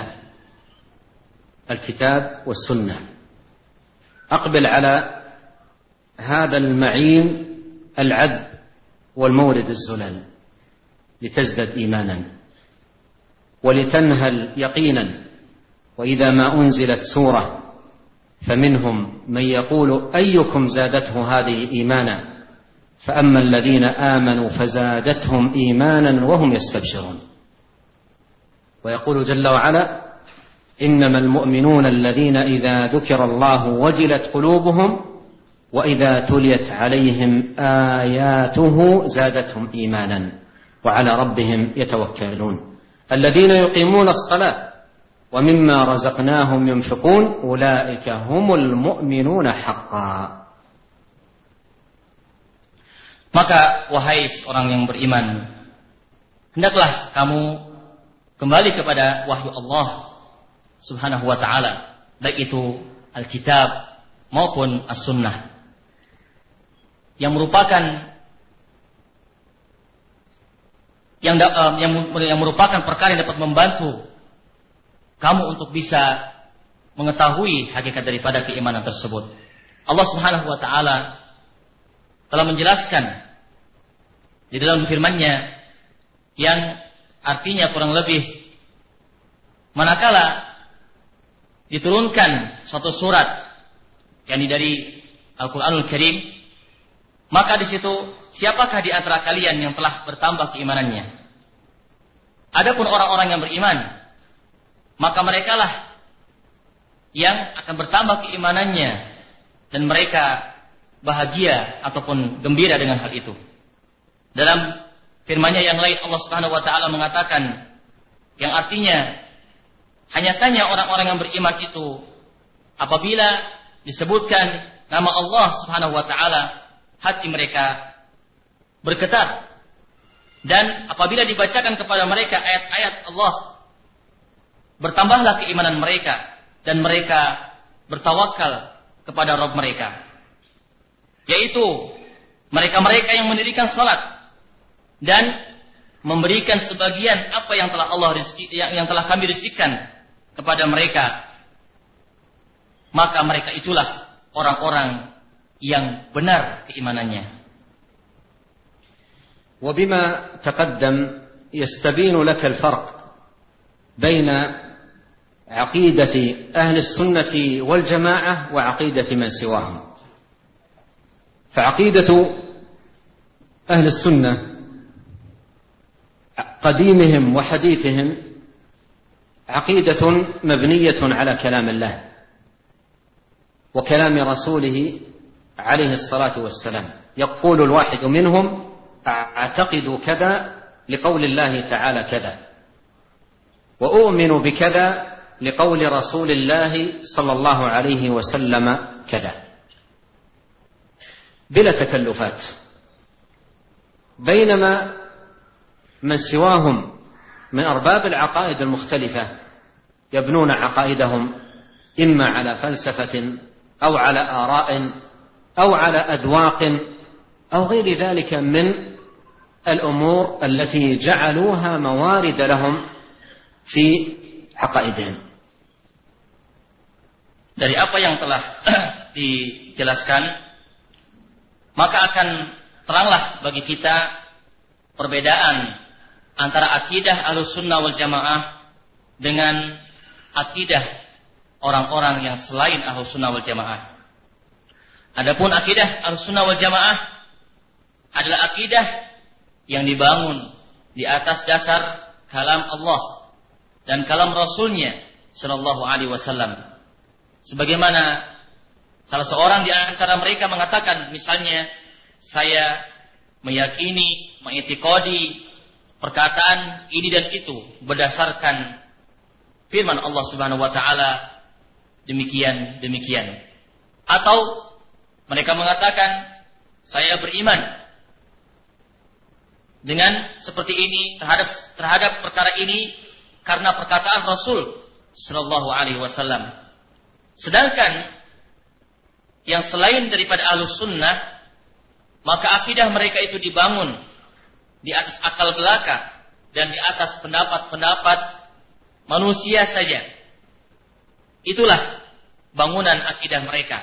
الكتاب والسنة، أقبل على هذا المعين العذب والمورد الزلل لتزدد إيمانا ولتنهل يقينا. وإذا ما أنزلت سورة فمنهم من يقول أيكم زادته هذه إيمانا فأما الذين آمنوا فزادتهم إيمانا وهم يستبشرون. ويقول جل وعلا إنما المؤمنون الذين إذا ذكر الله وجلت قلوبهم وإذا تليت عليهم آياته زادتهم إيمانا وعلى ربهم يتوكلون الذين يقيمون الصلاة ومما رزقناهم ينفقون أولئك هم المؤمنون حقا. Maka wahai orang yang beriman, hendaklah kamu kembali kepada wahyu Allah Subhanahu wa taala, baik itu Alkitab maupun As-Sunnah, yang merupakan yang merupakan perkara yang dapat membantu kamu untuk bisa mengetahui hakikat daripada keimanan tersebut. Allah Subhanahu wa taala telah menjelaskan di dalam firman-Nya yang artinya kurang lebih manakala diturunkan suatu surat yakni dari Al-Qur'anul Karim, maka di situ siapakah di antara kalian yang telah bertambah keimanannya? Adapun orang-orang yang beriman, maka merekalah yang akan bertambah keimanannya dan mereka bahagia ataupun gembira dengan hal itu. Dalam firman-Nya yang lain Allah Subhanahu wa taala mengatakan yang artinya hanya saja orang-orang yang beriman itu apabila disebutkan nama Allah Subhanahu wa taala hati mereka bergetar, dan apabila dibacakan kepada mereka ayat-ayat Allah bertambahlah keimanan mereka dan mereka bertawakal kepada Rabb mereka, yaitu mereka-mereka yang mendirikan salat dan memberikan sebagian apa yang telah yang telah kami rizkikan kepada mereka, maka mereka itulah orang-orang yang benar keimanannya. وبما تقدم يستبين لك الفرق بين عقيدة أهل السنة والجماعة وعقيدة من سواهم. فعقيدة أهل السنة قديمهم وحديثهم عقيدة مبنية على كلام الله وكلام رسوله عليه الصلاة والسلام. يقول الواحد منهم أعتقد كذا لقول الله تعالى كذا، وأؤمن بكذا لقول رسول الله صلى الله عليه وسلم كذا، بلا تكلفات. بينما من سواهم من أرباب العقائد المختلفة يبنون عقائدهم إما على فلسفة أو على آراء أو على أذواق أو غير ذلك من الأمور التي جعلوها موارد لهم في عقائدهم. Dari apa yang telah dijelaskan, maka akan teranglah bagi kita perbedaan antara akidah Ahlussunnah wal Jamaah dengan akidah orang-orang yang selain Ahlussunnah wal Jamaah. Adapun akidah Ahlussunnah wal Jamaah adalah akidah yang dibangun di atas dasar kalam Allah dan kalam Rasulnya sallallahu alaihi wasallam. Sebagaimana salah seorang di antara mereka mengatakan, misalnya, saya meyakini, mengitikadi perkataan ini dan itu berdasarkan firman Allah Subhanahu wa taala demikian. Atau mereka mengatakan, saya beriman dengan seperti ini terhadap perkara ini karena perkataan Rasul sallallahu alaihi wasallam. Sedangkan yang selain daripada Ahlussunnah, maka akidah mereka itu dibangun di atas akal belaka dan di atas pendapat-pendapat manusia saja. Itulah bangunan akidah mereka.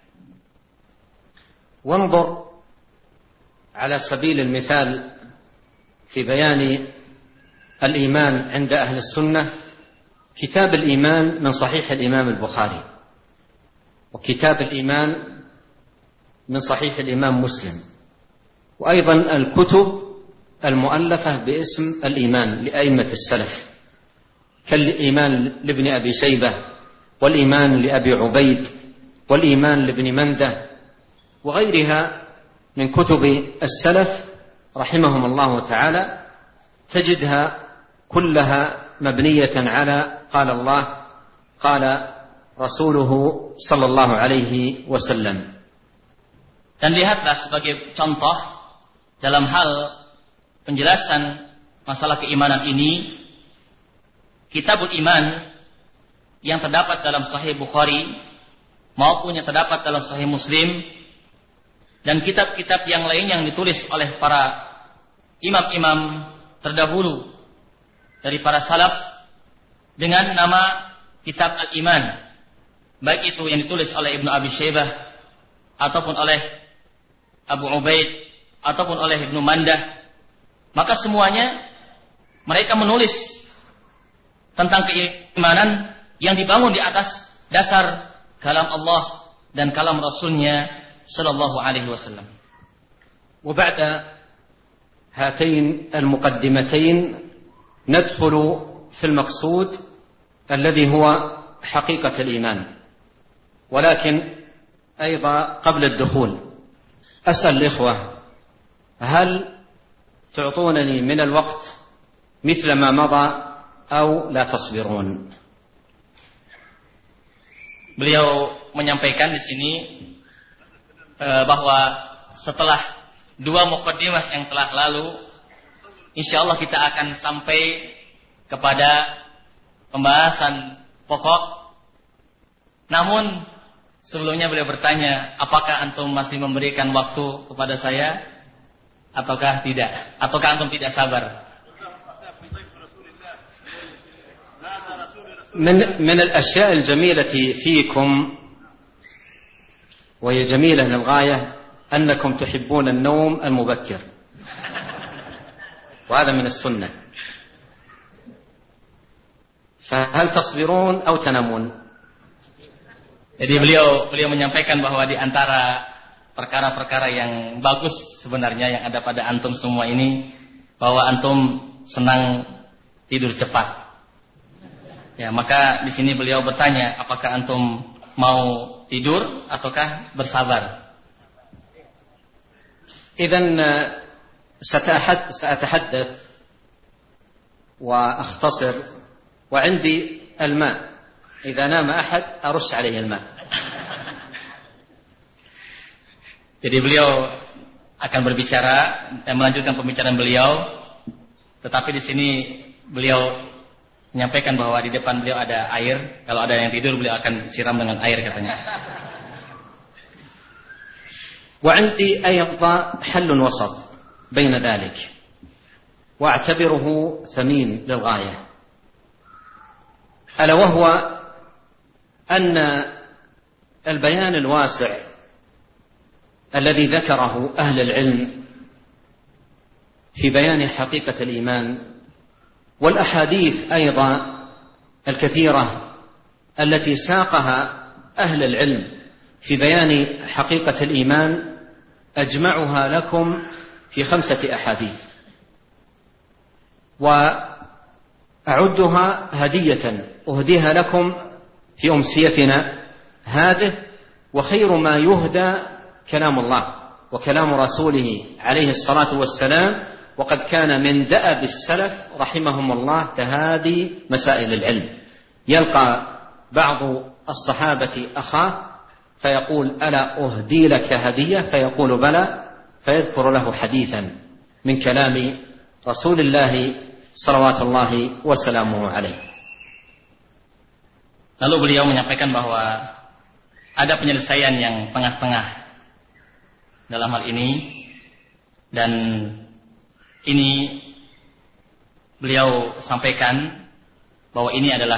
وانظر على سبيل المثال في بيان الإيمان عند أهل السنة كتاب الإيمان من صحيح الإمام البخاري، وكتاب الإيمان من صحيح الإمام مسلم، وأيضا الكتب المؤلفة باسم الإيمان لأئمة السلف كالإيمان لابن أبي شيبة، والإيمان لأبي عبيد، والإيمان لابن منده، وغيرها من كتب السلف رحمهم الله تعالى، تجدها كلها مبنية على قال الله قال رسوله صلى الله عليه وسلم. Dan lihatlah sebagai contoh dalam hal penjelasan masalah keimanan ini, Kitabul Iman yang terdapat dalam Sahih Bukhari maupun yang terdapat dalam Sahih Muslim, dan kitab-kitab yang lain yang ditulis oleh para imam-imam terdahulu dari para salaf dengan nama Kitab Al-Iman, baik itu yang ditulis oleh Ibnu Abi Syaibah ataupun oleh Abu Ubaid ataupun oleh Ibnu Mandah, maka semuanya mereka menulis tentang keimanan yang dibangun di atas dasar kalam Allah dan kalam Rasulnya sallallahu alaihi wasallam. وبعد هاتين المقدمتين ندخل في المقصود الذي هو حقيقة الإيمان، ولكن أيضا قبل الدخول أسأل الإخوة، هل تعطونني من الوقت مثل ما مضى أو لا تصبرون؟ Beliau menyampaikan di sini bahwa setelah dua muqaddimah yang telah lalu, insyaallah kita akan sampai kepada pembahasan pokok. Namun sebelumnya beliau bertanya, apakah antum masih memberikan waktu kepada saya ataukah tidak? Ataukah antum tidak sabar? من الأشياء الجميلة فيكم وهي جميلة للغاية أنكم تحبون النوم المبكر، وهذا من السنة، فهل تصبرون أو تنامون؟ Jadi beliau menyampaikan bahwa di antara perkara-perkara yang bagus sebenarnya yang ada pada antum semua ini, bahwa antum senang tidur cepat. Ya, maka di sini beliau bertanya, apakah antum mau tidur ataukah bersabar? إذن سأتحدث وأختصر، وعندي الماء، إذا نام أحد أرش عليه الماء. Jadi beliau akan berbicara dan melanjutkan pembicaraan beliau, tetapi di sini beliau menyampaikan bahwa di depan beliau ada air. Kalau ada yang tidur, beliau akan siram dengan air katanya. وعندي أيضا حل وسط بين ذلك وأعتبره ثمين للغاية، ألا وهو أن البيان الواسع الذي ذكره أهل العلم في بيان حقيقة الإيمان، والأحاديث أيضا الكثيرة التي ساقها أهل العلم في بيان حقيقة الإيمان، أجمعها لكم في 5 أحاديث، وأعدها هدية أهديها لكم في أمسيتنا هذه. وخير ما يهدى كلام الله وكلام رسوله عليه الصلاة والسلام، وقد كان من دأب السلف رحمهم الله تهادي مسائل العلم. يلقى بعض الصحابة أخاه فيقول ألا أهدي لك هدية؟ فيقول بلى، فيذكر له حديثا من كلام رسول الله صلوات الله وسلامه عليه. Lalu beliau menyampaikan bahwa ada penyelesaian yang tengah-tengah dalam hal ini, dan ini beliau sampaikan bahwa ini adalah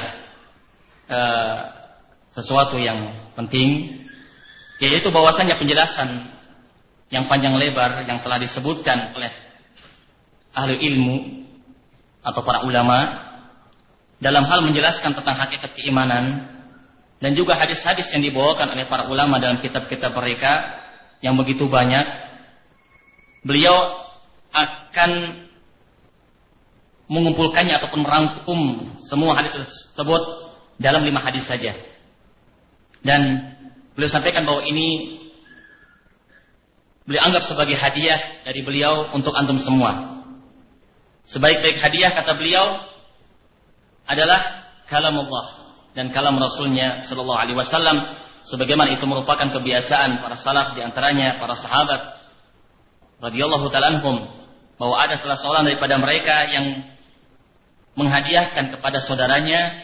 sesuatu yang penting, yaitu bahwasanya penjelasan yang panjang lebar yang telah disebutkan oleh ahli ilmu atau para ulama dalam hal menjelaskan tentang hakikat keimanan, dan juga hadis-hadis yang dibawakan oleh para ulama dalam kitab-kitab mereka yang begitu banyak, beliau akan mengumpulkannya ataupun merangkum semua hadis tersebut dalam 5 hadis saja. Dan beliau sampaikan bahwa ini beliau anggap sebagai hadiah dari beliau untuk antum semua. Sebaik-baik hadiah, kata beliau, adalah kalam Allah dan kalam Rasulnya sallallahu alaihi wasallam, sebagaimana itu merupakan kebiasaan para salaf, di antaranya para sahabat radhiyallahu ta'ala anhum, bahwa ada salah seorang daripada mereka yang menghadiahkan kepada saudaranya,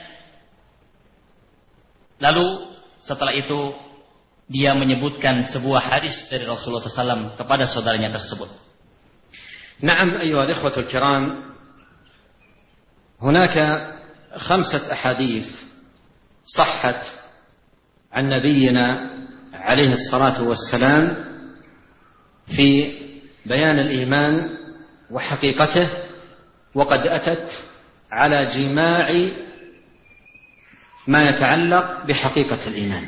lalu setelah itu dia menyebutkan sebuah hadis dari Rasulullah SAW kepada saudaranya tersebut. نعم أيها الإخوة الكرام، هناك 5 أحاديث صحت عن نبينا عليه الصلاة والسلام في بيان الإيمان وحقيقته، وقد أتت على جماع ما يتعلق بحقيقة الإيمان.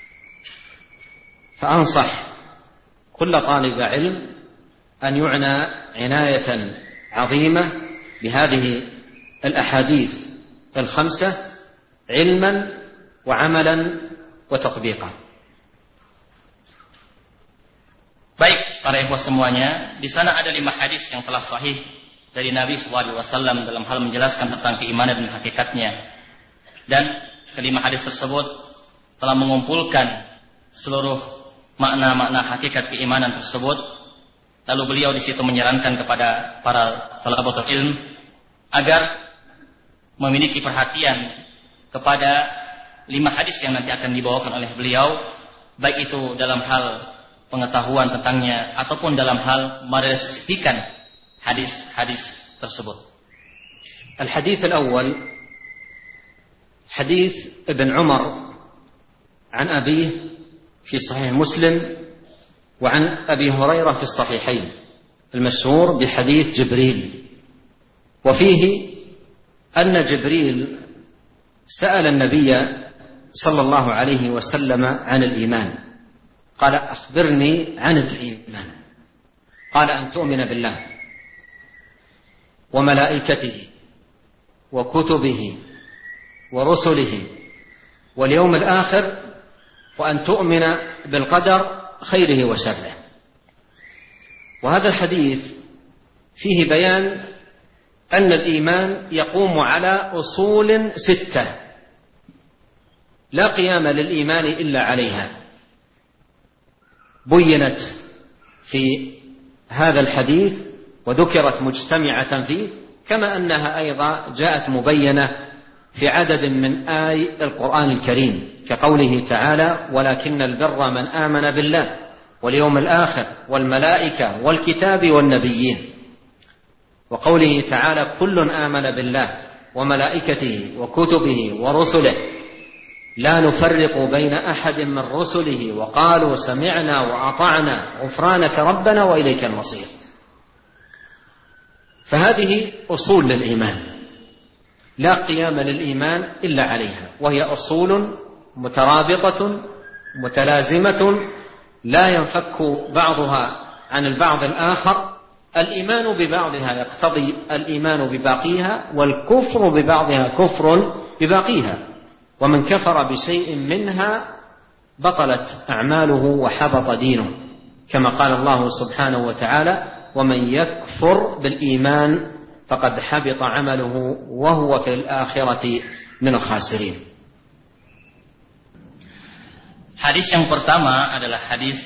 فأنصح كل طالب علم أن يعنى عناية عظيمة بهذه الأحاديث ال5 علما وعملا وتطبيقا. Baik para ikhwah semuanya, di sana ada 5 hadis yang telah sahih dari Nabi sallallahu alaihi wasallam dalam hal menjelaskan tentang keimanan dan hakikatnya. Dan ke-5 hadis tersebut telah mengumpulkan seluruh makna-makna hakikat keimanan tersebut. Lalu beliau di situ menyarankan kepada para thalabatul ilm agar memiliki perhatian kepada 5 hadis yang nanti akan dibawakan oleh beliau, baik itu dalam hal pengetahuan tentangnya ataupun dalam hal meresmikan hadis-hadis tersebut. Al-hadits al-awwal hadis Ibn Umar an abih fi sahih Muslim wa an Abi Hurairah fi الصحيحين المشهور بحديث جبريل، وفيه أن جبريل سأل النبي صلى الله عليه وسلم عن الإيمان، قال أخبرني عن الإيمان، قال أن تؤمن بالله وملائكته وكتبه ورسله واليوم الآخر وأن تؤمن بالقدر خيره وشره. وهذا الحديث فيه بيان أن الإيمان يقوم على أصول 6 لا قيام للإيمان إلا عليها، بينت في هذا الحديث وذكرت مجتمعة فيه كما أنها أيضا جاءت مبينة في عدد من آي القرآن الكريم كقوله تعالى: ولكن البر من آمن بالله واليوم الآخر والملائكة والكتاب والنبيين، وقوله تعالى: كل آمن بالله وملائكته وكتبه ورسله لا نفرق بين أحد من رسله وقالوا سمعنا وأطعنا غفرانك ربنا وإليك المصير. فهذه أصول للإيمان لا قيام للإيمان إلا عليها، وهي أصول مترابطة متلازمة لا ينفك بعضها عن البعض الآخر. الإيمان ببعضها يقتضي الإيمان بباقيها، والكفر ببعضها كفر بباقيها، ومن كفر بشيء منها بطلت أعماله وحبط دينه، كما قال الله سبحانه وتعالى: ومن يكفر بالإيمان فقد حبط عمله وهو في الآخرة من الخاسرين. Hadis yang pertama adalah hadis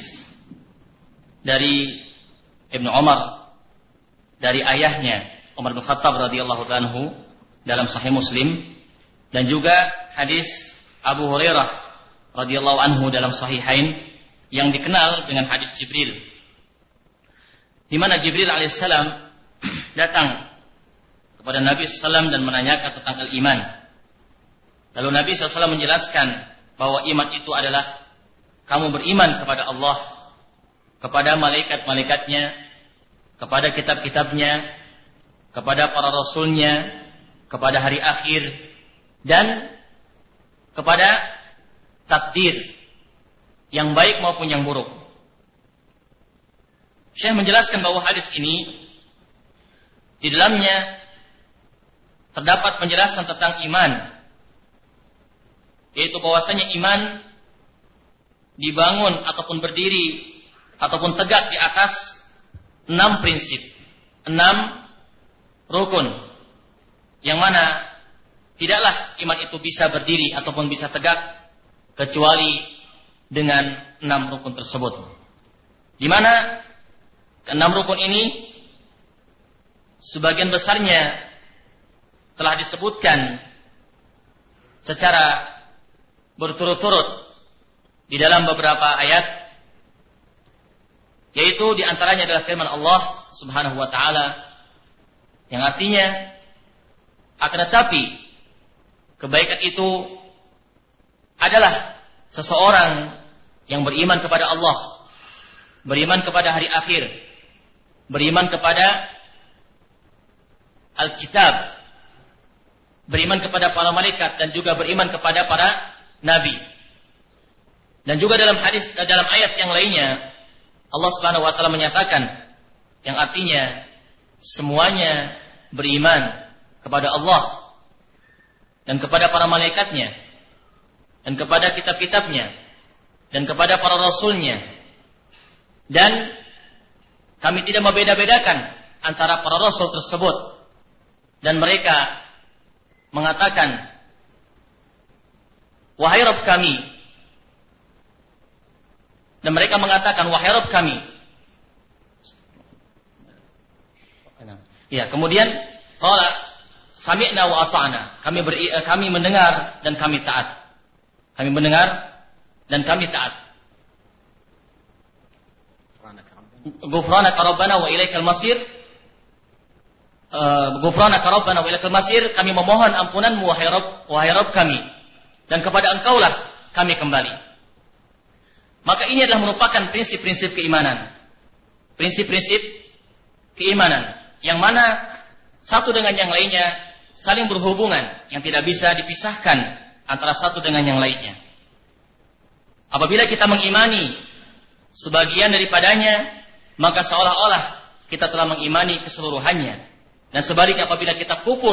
dari Ibnu Umar dari ayahnya Umar bin Khattab radhiyallahu anhu dalam Sahih Muslim, dan juga hadis Abu Hurairah radhiyallahu anhu dalam Sahihain yang dikenal dengan hadis Jibril, di mana Jibril alaihissalam datang kepada Nabi SAW dan menanyakan tentang al-iman. Lalu Nabi SAW menjelaskan bahwa iman itu adalah kamu beriman kepada Allah, kepada malaikat-malaikatnya, kepada kitab-kitabnya, kepada para rasulnya, kepada hari akhir, dan kepada takdir yang baik maupun yang buruk. Syekh menjelaskan bahwa hadis ini di dalamnya terdapat penjelasan tentang iman, yaitu bahwasanya iman dibangun ataupun berdiri ataupun tegak di atas 6 prinsip, 6 rukun, yang mana tidaklah iman itu bisa berdiri ataupun bisa tegak kecuali dengan 6 rukun tersebut, di mana ke-6 rukun ini sebagian besarnya telah disebutkan secara berturut-turut di dalam beberapa ayat, yaitu di antaranya adalah firman Allah Subhanahu wa taala yang artinya, akan tetapi kebaikan itu adalah seseorang yang beriman kepada Allah, beriman kepada hari akhir, beriman kepada Alkitab, beriman kepada para malaikat, dan juga beriman kepada para nabi. Dan juga dalam ayat yang lainnya Allah Subhanahu wa taala menyatakan yang artinya semuanya beriman kepada Allah dan kepada para malaikatnya dan kepada kitab-kitabnya dan kepada para rasulnya, dan kami tidak membeda-bedakan antara para rasul tersebut, dan mereka mengatakan, wahai Rabb kami, dan mereka mengatakan, wahai Rabb kami. Ya, kemudian qala sami'na wa ata'na, kami mendengar dan kami taat. Kami mendengar dan kami taat. Ghufranaka rabbana wa ilaikal masir. Ghufranaka rabbana wa ilaikal masir, kami memohon ampunanmu wahai Rabb kami, dan kepada Engkaulah kami kembali. Maka ini adalah merupakan prinsip-prinsip keimanan. Prinsip-prinsip keimanan yang mana satu dengan yang lainnya saling berhubungan, yang tidak bisa dipisahkan antara satu dengan yang lainnya. Apabila kita mengimani sebagian daripadanya, maka seolah-olah kita telah mengimani keseluruhannya. Dan sebaliknya, apabila kita kufur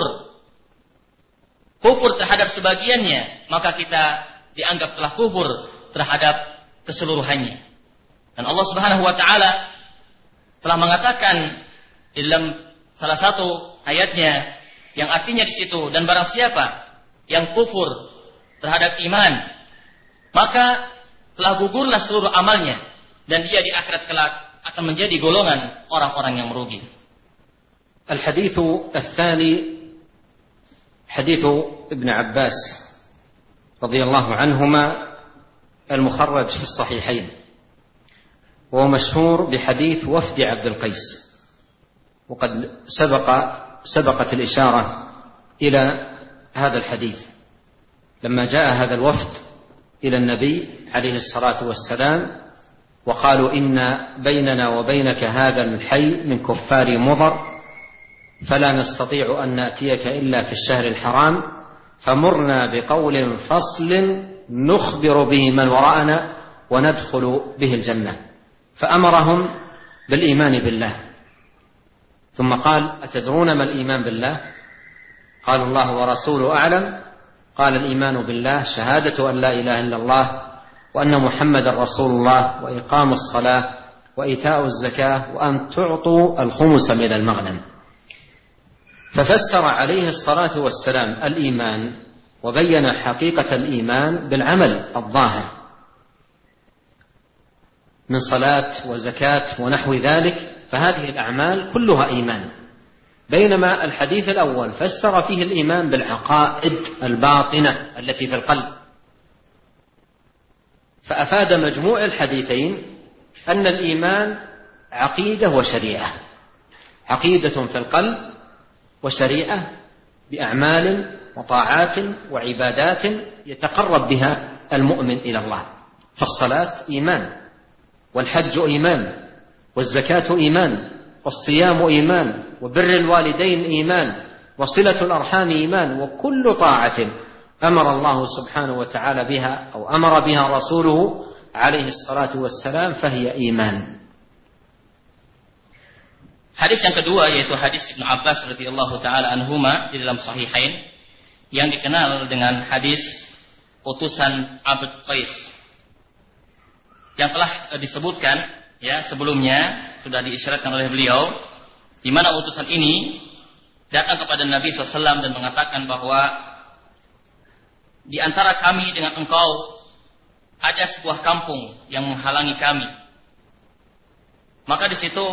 terhadap sebagiannya, maka kita dianggap telah kufur terhadap keseluruhannya. Dan Allah Subhanahu wa taala telah mengatakan di dalam salah satu ayatnya yang artinya di situ, dan barang siapa yang kufur terhadap iman, maka telah gugurlah seluruh amalnya, dan dia di akhirat kelak akan menjadi golongan orang-orang yang merugi. الحديث الثاني حديث ابن عباس رضي الله عنهما المخرج في الصحيحين، وهو مشهور بحديث وفد عبد القيس، وقد سبقت الإشارة إلى هذا الحديث لما جاء هذا الوفد إلى النبي عليه الصلاة والسلام وقالوا إن بيننا وبينك هذا الحي من كفار مضر، فلا نستطيع أن نأتيك إلا في الشهر الحرام، فمرنا بقول فصل نخبر به من وراءنا وندخل به الجنة. فأمرهم بالإيمان بالله، ثم قال: أتدرون ما الإيمان بالله؟ قالوا: الله ورسوله أعلم. قال: الإيمان بالله شهادة أن لا إله إلا الله وأن محمد رسول الله، وإقام الصلاة، وإيتاء الزكاة، وأن تعطوا الخمس من المغنم. ففسر عليه الصلاة والسلام الإيمان وبين حقيقة الإيمان بالعمل الظاهر من صلاة وزكاة ونحو ذلك، فهذه الأعمال كلها إيمان. بينما الحديث الأول فسر فيه الإيمان بالعقائد الباطنة التي في القلب. فأفاد مجموع الحديثين أن الإيمان عقيدة وشريعة، عقيدة في القلب وشريعة بأعمال وطاعات وعبادات يتقرب بها المؤمن إلى الله. فالصلاة إيمان، والحج إيمان، والزكاة إيمان، والصيام إيمان، وبر الوالدين إيمان، وصلة الأرحام إيمان، وكل طاعة أمر الله سبحانه وتعالى بها أو أمر بها رسوله عليه الصلاة والسلام فهي إيمان. Hadis yang kedua yaitu hadis Ibnu Abbas radhiyallahu taala anhuma di dalam Sahihain yang dikenal dengan hadis utusan Abd Qais, yang telah disebutkan ya sebelumnya, sudah diisyaratkan oleh beliau, di mana utusan ini datang kepada Nabi SAW dan mengatakan bahwa di antara kami dengan engkau ada sebuah kampung yang menghalangi kami. Maka di situ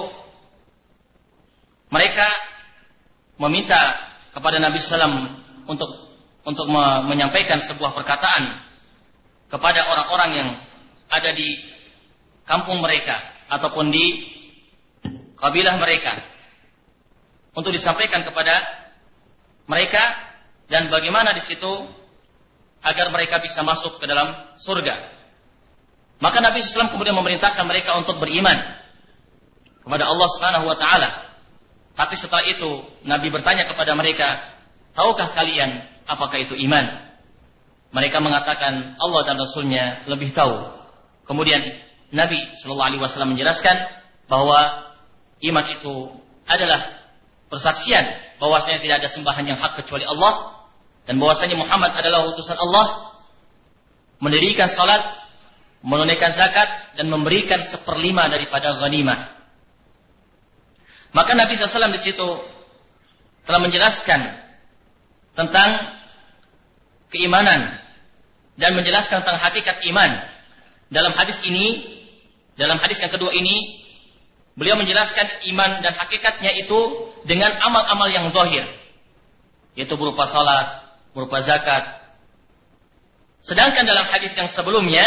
mereka meminta kepada Nabi SAW untuk menyampaikan sebuah perkataan kepada orang-orang yang ada di kampung mereka ataupun di kabilah mereka, untuk disampaikan kepada mereka dan bagaimana di situ agar mereka bisa masuk ke dalam surga. Maka Nabi SAW kemudian memerintahkan mereka untuk beriman kepada Allah Subhanahu wa taala. Tapi setelah itu Nabi bertanya kepada mereka, tahukah kalian apakah itu iman? Mereka mengatakan Allah dan Rasulnya lebih tahu. Kemudian Nabi SAW menjelaskan bahwa iman itu adalah persaksian bahwasanya tidak ada sembahan yang hak kecuali Allah, dan bahwasanya Muhammad adalah utusan Allah, mendirikan salat, menunaikan zakat, dan memberikan 1/5 daripada ghanimah. Maka Nabi SAW di situ telah menjelaskan tentang keimanan dan menjelaskan tentang hakikat iman. Dalam hadis ini, dalam hadis yang kedua ini, beliau menjelaskan iman dan hakikatnya itu dengan amal-amal yang zahir, yaitu berupa salat, berupa zakat. Sedangkan dalam hadis yang sebelumnya,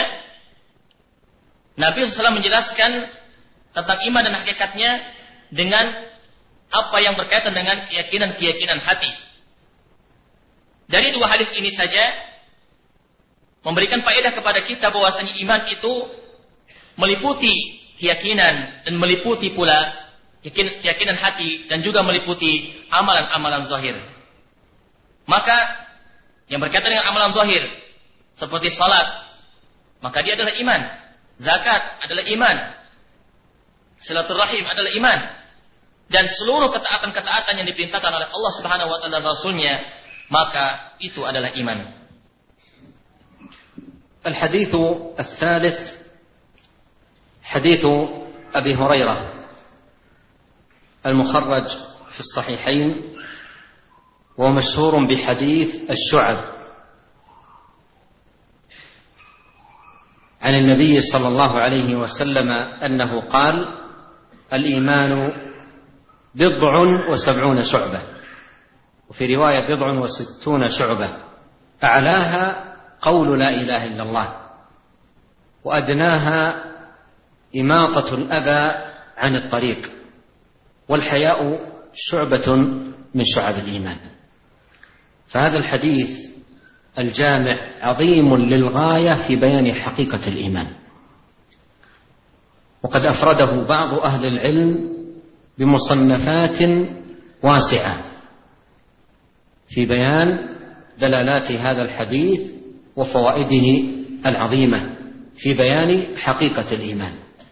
Nabi SAW menjelaskan tentang iman dan hakikatnya dengan apa yang berkaitan dengan keyakinan-keyakinan hati. Dari dua hadis ini saja memberikan faedah kepada kita bahwasanya iman itu meliputi keyakinan dan meliputi pula keyakinan hati dan juga meliputi amalan-amalan zahir. Maka yang berkaitan dengan amalan zahir seperti salat, maka dia adalah iman. Zakat adalah iman. Silaturahim adalah iman. Dan seluruh ketaatan-ketaatan yang diperintahkan oleh Allah Subhanahu wa taala dan Rasulnya, maka itu adalah iman. الحديث الثالث حديث أبي هريرة المخرج في الصحيحين، ومشهور بحديث الشعب، عن النبي صلى الله عليه وسلم أنه قال: الإيمان 70 شعبة، وفي رواية 60 شعبة. أعلاها قول لا إله إلا الله، وأدناها إماطة الأذى عن الطريق، والحياء شعبة من شعب الإيمان. فهذا الحديث الجامع عظيم للغاية في بيان حقيقة الإيمان، وقد أفرده بعض أهل العلم بمصنفات واسعة في بيان دلالات هذا الحديث وفوائده العظيمة في بيان حقيقة الإيمان.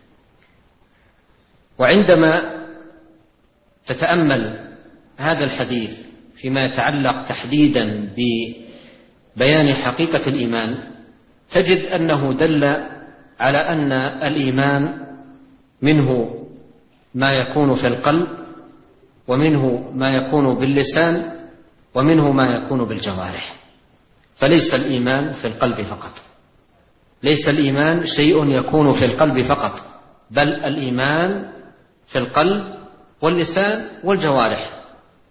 وعندما تتأمل هذا الحديث فيما يتعلق تحديدا ببيان حقيقة الإيمان، تجد أنه دل على أن الإيمان منه ما يكون في القلب، ومنه ما يكون باللسان، ومنه ما يكون بالجوارح. فليس الإيمان في القلب فقط، ليس الإيمان شيء يكون في القلب فقط، بل الإيمان في القلب واللسان والجوارح.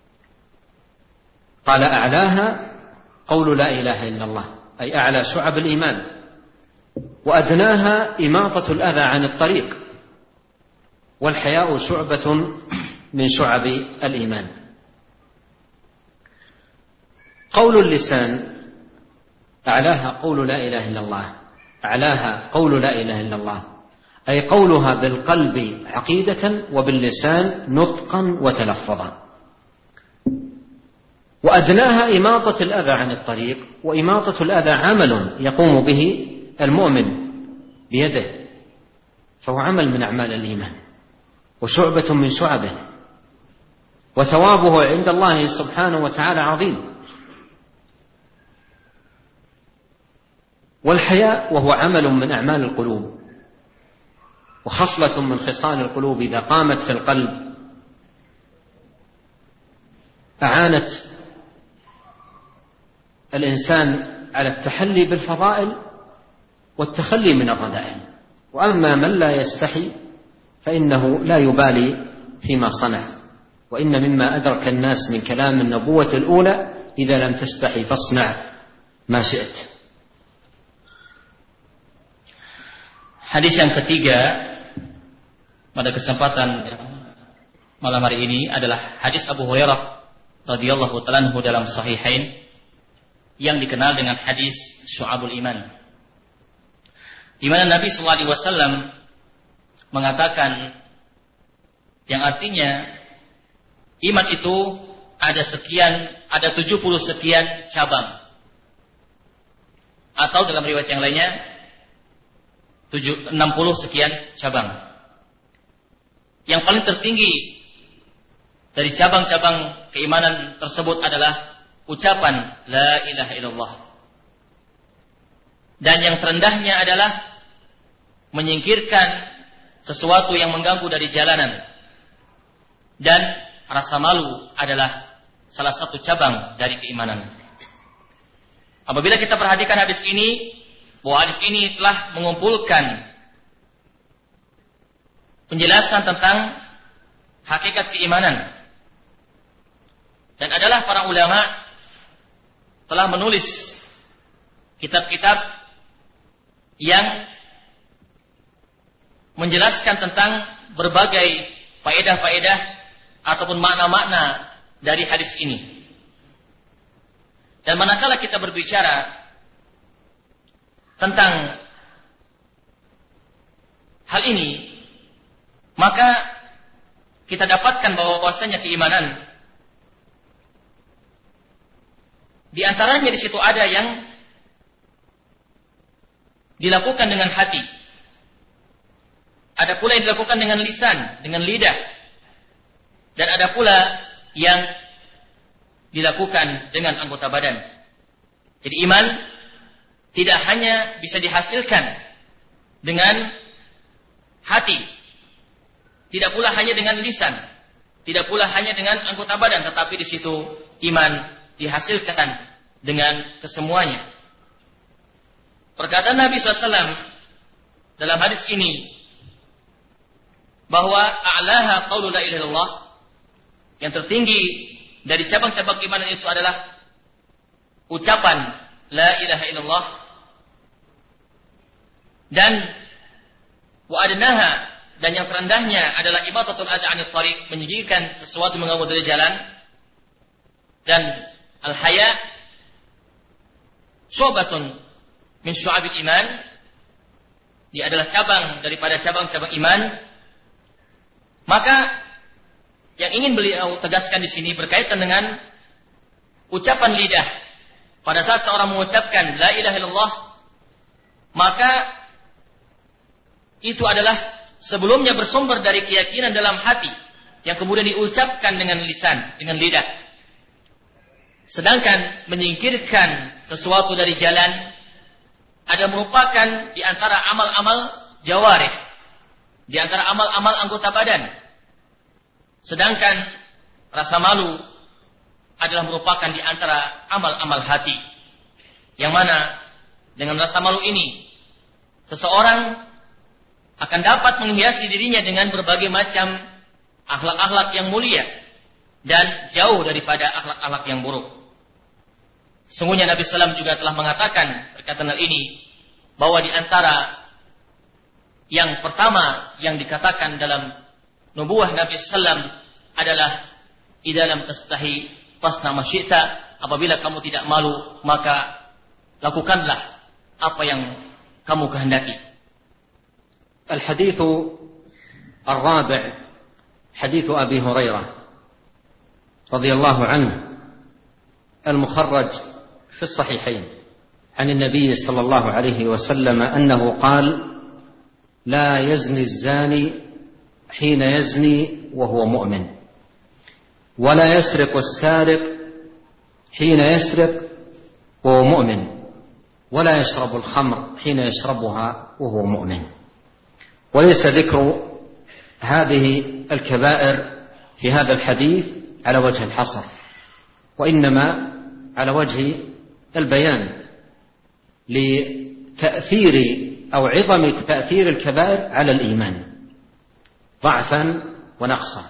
قال أعلاها قول لا إله إلا الله، أي أعلى شعب الإيمان، وأدناها إماطة الأذى عن الطريق، والحياء شعبة من شعب الإيمان. قول اللسان أعلاها قول لا إله إلا الله، أعلاها قول لا إله إلا الله، أي قولها بالقلب عقيدة وباللسان نطقا وتلفظا. وأدناها إماطة الأذى عن الطريق، وإماطة الأذى عمل يقوم به المؤمن بيده، فهو عمل من أعمال الإيمان وشعبة من شعبه، وثوابه عند الله سبحانه وتعالى عظيم. والحياء وهو عمل من أعمال القلوب، وخصلة من خصال القلوب إذا قامت في القلب أعانت الإنسان على التحلي بالفضائل والتخلي من الرذائل. وأما من لا يستحي فإنه لا يبالي فيما صنع. وإن مما أدرك الناس من كلام النبوة الأولى إذا لم تستحي فاصنع ما شئت. Hadis yang ketiga pada kesempatan malam hari ini adalah hadis Abu Hurairah radhiyallahu ta'ala anhu dalam Sahihain yang dikenal dengan hadis Syu'abul Iman, di mana Nabi sallallahu alaihi wasallam mengatakan, yang artinya iman itu ada 70 sekian cabang, atau dalam riwayat yang lainnya 60 sekian cabang. Yang paling tertinggi dari cabang-cabang keimanan tersebut adalah ucapan la ilaha illallah, dan yang terendahnya adalah menyingkirkan sesuatu yang mengganggu dari jalanan, dan rasa malu adalah salah satu cabang dari keimanan. Apabila kita perhatikan hadis ini, bahwa hadis ini telah mengumpulkan penjelasan tentang hakikat keimanan, dan adalah para ulama telah menulis kitab-kitab yang menjelaskan tentang berbagai faedah-faedah ataupun makna-makna dari hadis ini. Dan manakala kita berbicara tentang hal ini, maka kita dapatkan bahwasanya keimanan di antaranya di situ ada yang dilakukan dengan hati, ada pula yang dilakukan dengan lisan, dengan lidah, dan ada pula yang dilakukan dengan anggota badan. Jadi iman tidak hanya bisa dihasilkan dengan hati, tidak pula hanya dengan lisan, tidak pula hanya dengan anggota badan, tetapi di situ iman dihasilkan dengan kesemuanya. Perkataan Nabi SAW dalam hadis ini bahwa a'laha qaulu la ilaha illallah, yang tertinggi dari cabang-cabang keimanan itu adalah ucapan la ilaha illallah, dan wa adnaha, dan yang terendahnya adalah ibadatul adha 'anil thariq, menyingkirkan sesuatu mengganggu dari jalan, dan al-haya syu'batun min syu'abil iman, dia adalah cabang daripada cabang-cabang iman. Maka yang ingin beliau tegaskan di sini berkaitan dengan ucapan lidah. Pada saat seorang mengucapkan la ilaha illallah, maka itu adalah sebelumnya bersumber dari keyakinan dalam hati yang kemudian diucapkan dengan lisan, dengan lidah. Sedangkan menyingkirkan sesuatu dari jalan ada merupakan di antara amal-amal jawarih, di antara amal-amal anggota badan. Sedangkan rasa malu adalah merupakan di antara amal-amal hati, yang mana dengan rasa malu ini seseorang akan dapat menghiasi dirinya dengan berbagai macam akhlak-akhlak yang mulia dan jauh daripada akhlak-akhlak yang buruk. Sungguhnya Nabi SAW juga telah mengatakan berkaitan hal ini, bahwa di antara yang pertama yang dikatakan dalam nubuwah Nabi SAW adalah idza lam tastahi fasna ma syi'ta, apabila kamu tidak malu maka lakukanlah apa yang kamu kehendaki. الحديث الرابع حديث أبي هريرة رضي الله عنه المخرج في الصحيحين عن النبي صلى الله عليه وسلم أنه قال: لا يزني الزاني حين يزني وهو مؤمن، ولا يسرق السارق حين يسرق وهو مؤمن، ولا يشرب الخمر حين يشربها وهو مؤمن. وليس ذكر هذه الكبائر في هذا الحديث على وجه الحصر، وإنما على وجه البيان لتأثير أو عظم تأثير الكبائر على الإيمان ضعفا ونقصا.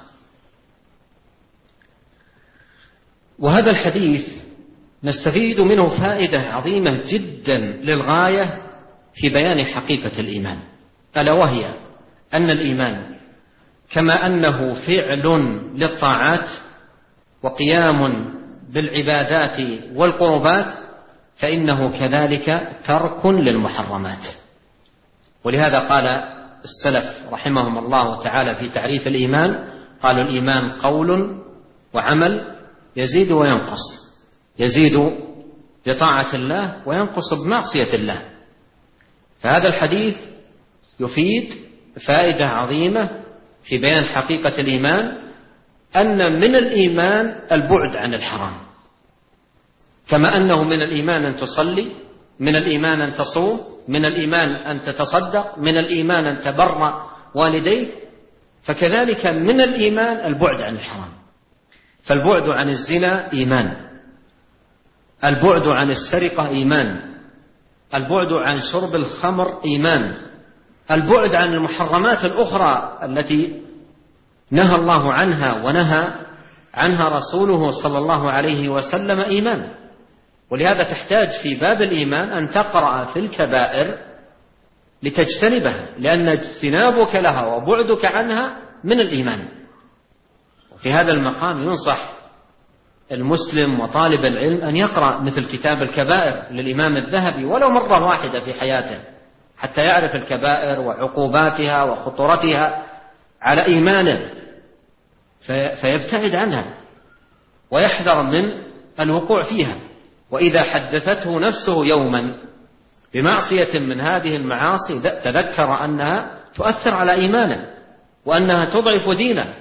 وهذا الحديث نستفيد منه فائدة عظيمة جدا للغاية في بيان حقيقة الإيمان، ألا وهي أن الإيمان كما أنه فعل للطاعات وقيام بالعبادات والقربات، فإنه كذلك ترك للمحرمات. ولهذا قال السلف رحمهم الله تعالى في تعريف الإيمان، قالوا: الإيمان قول وعمل يزيد وينقص، يزيد بطاعة الله وينقص بمعصية الله. فهذا الحديث يفيد فائدة عظيمة في بيان حقيقة الإيمان، أن من الإيمان البعد عن الحرام، كما أنه من الإيمان أن تصلي، من الإيمان أن تصوم، من الإيمان أن تتصدق، من الإيمان أن تبر والديك، فكذلك من الإيمان البعد عن الحرام. فالبعد عن الزنا إيمان، البعد عن السرقة إيمان، البعد عن شرب الخمر إيمان، البعد عن المحرمات الأخرى التي نهى الله عنها ونهى عنها رسوله صلى الله عليه وسلم إيمان. ولهذا تحتاج في باب الإيمان أن تقرأ في الكبائر لتجتنبها، لأن اجتنابك لها وبعدك عنها من الإيمان. وفي هذا المقام ينصح المسلم وطالب العلم أن يقرأ مثل كتاب الكبائر للإمام الذهبي ولو مرة واحدة في حياته، حتى يعرف الكبائر وعقوباتها وخطورتها على إيمانه، فيبتعد عنها ويحذر من الوقوع فيها. وإذا حدثته نفسه يوما بمعصية من هذه المعاصي تذكر أنها تؤثر على إيمانه وأنها تضعف دينه،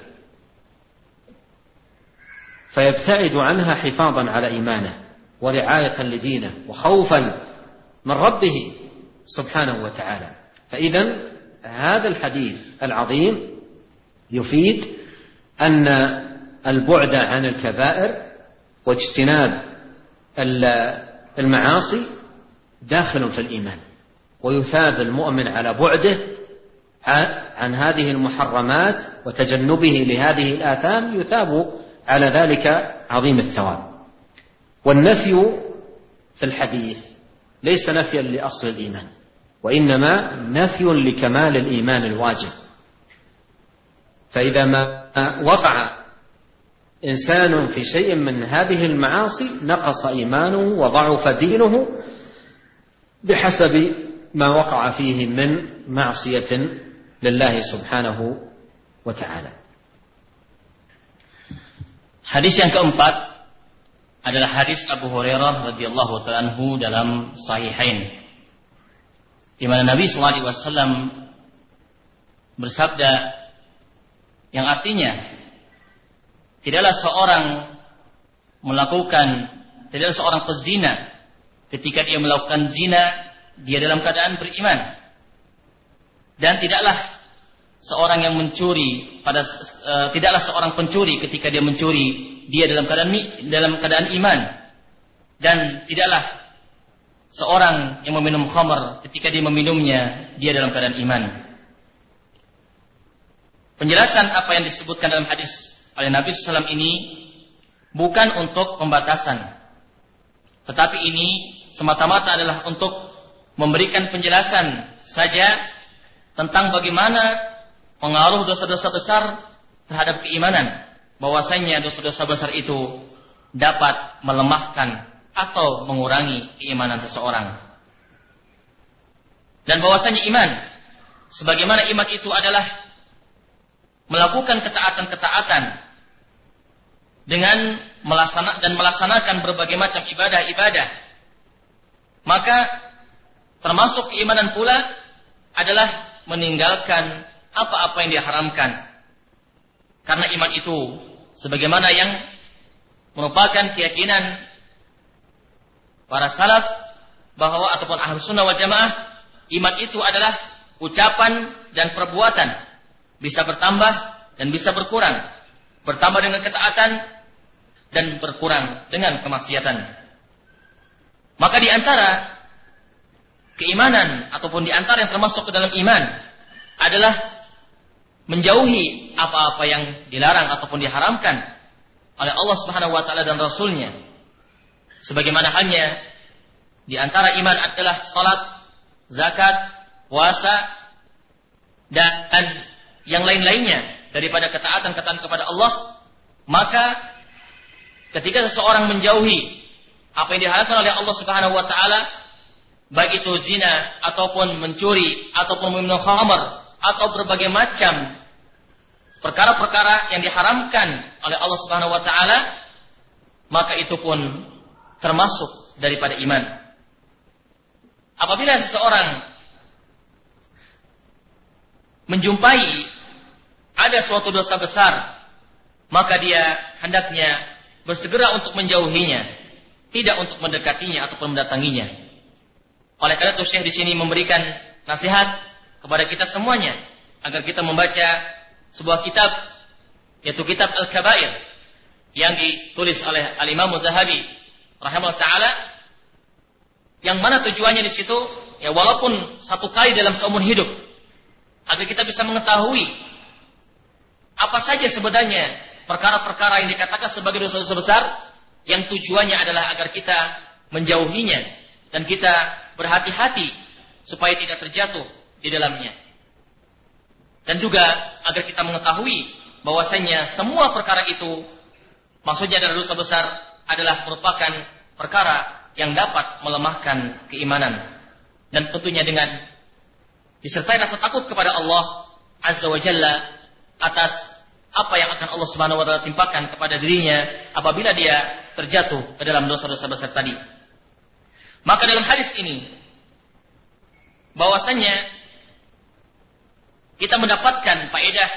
فيبتعد عنها حفاظا على إيمانه ورعاية لدينه وخوفا من ربه سبحانه وتعالى. فإذا هذا الحديث العظيم يفيد أن البعد عن الكبائر واجتناب المعاصي داخل في الإيمان، ويثاب المؤمن على بعده عن هذه المحرمات وتجنبه لهذه الآثام، يثاب على ذلك عظيم الثواب. والنفي في الحديث ليس نفيا لأصل الإيمان، وإنما نفي لكمال الإيمان الواجب. فإذا ما وقع إنسان في شيء من هذه المعاصي نقص إيمانه وضعف دينه بحسب ما وقع فيه من معصية لله سبحانه وتعالى. Hadis yang keempat adalah hadis Abu Hurairah radhiyallahu ta'ala anhu dalam Sahihain, di mana Nabi sallallahu alaihi wasallam bersabda yang artinya tidaklah seorang pezina ketika dia melakukan zina dia dalam keadaan beriman, dan tidaklah seorang pencuri ketika dia mencuri dia dalam keadaan iman, dan tidaklah seorang yang meminum khamr ketika dia meminumnya dia dalam keadaan iman. Penjelasan apa yang disebutkan dalam hadis oleh Nabi SAW ini bukan untuk pembatasan, tetapi ini semata-mata adalah untuk memberikan penjelasan saja tentang bagaimana pengaruh dosa-dosa besar terhadap keimanan, bahwasanya dosa-dosa besar itu dapat melemahkan atau mengurangi keimanan seseorang. Dan bahwasanya iman, sebagaimana iman itu adalah melakukan ketaatan-ketaatan dengan melaksanakan berbagai macam ibadah-ibadah, maka termasuk keimanan pula adalah meninggalkan apa-apa yang diharamkan. Karena iman itu sebagaimana yang merupakan keyakinan para salaf bahwa ataupun ahlus sunnah wal jamaah, iman itu adalah ucapan dan perbuatan, bisa bertambah dan bisa berkurang, bertambah dengan ketaatan dan berkurang dengan kemaksiatan. Maka di antara keimanan ataupun di antara yang termasuk ke dalam iman adalah menjauhi apa-apa yang dilarang ataupun diharamkan oleh Allah Subhanahu wa taala dan Rasul-Nya. Sebagaimana halnya di antara iman adalah salat, zakat, puasa, dan yang lain-lainnya daripada ketaatan-ketaatan kepada Allah, maka ketika seseorang menjauhi apa yang diharamkan oleh Allah Subhanahu wa taala, baik itu zina ataupun mencuri ataupun meminum khamr atau berbagai macam perkara-perkara yang diharamkan oleh Allah Subhanahu wa taala, maka itu pun termasuk daripada iman. Apabila seseorang menjumpai ada suatu dosa besar, maka dia hendaknya bersegera untuk menjauhinya, tidak untuk mendekatinya ataupun mendatanginya. Oleh karena itu Syekh di sini memberikan nasihat kepada kita semuanya agar kita membaca sebuah kitab, yaitu kitab Al-Kabair yang ditulis oleh Al-Imam Az-Zahabi rahimahullah taala, yang mana tujuannya di situ ya walaupun satu kali dalam seumur hidup, agar kita bisa mengetahui apa saja sebenarnya perkara-perkara yang dikatakan sebagai dosa-dosa besar, yang tujuannya adalah agar kita menjauhinya dan kita berhati-hati supaya tidak terjatuh di dalamnya. Dan juga agar kita mengetahui bahwasanya semua perkara itu maksudnya adalah dosa besar, adalah merupakan perkara yang dapat melemahkan keimanan. Dan tentunya dengan disertai rasa takut kepada Allah Azza wa Jalla atas apa yang akan Allah Subhanahu wa taala timpakan kepada dirinya apabila dia terjatuh ke dalam dosa-dosa besar tadi. Maka dalam hadis ini bahwasanya kita mendapatkan faedah,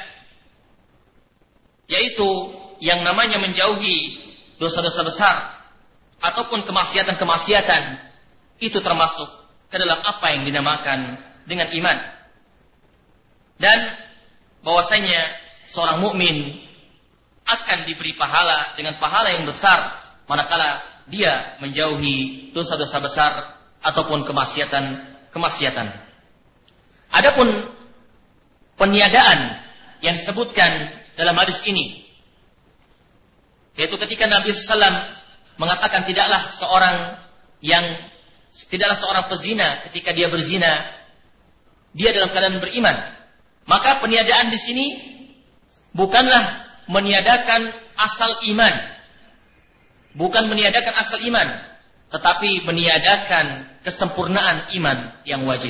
yaitu yang namanya menjauhi dosa-dosa besar ataupun kemaksiatan-kemaksiatan itu termasuk ke dalam apa yang dinamakan dengan iman. Dan bahwasanya seorang mukmin akan diberi pahala dengan pahala yang besar manakala dia menjauhi dosa-dosa besar ataupun kemaksiatan. Adapun peniadaan yang disebutkan dalam hadis ini, Yaitu ketika Nabi SAW mengatakan tidaklah seorang pezina ketika dia berzina, dia dalam keadaan beriman. Maka peniadaan di sini bukanlah meniadakan asal iman. Bukan meniadakan asal iman, tetapi meniadakan kesempurnaan iman yang wajib.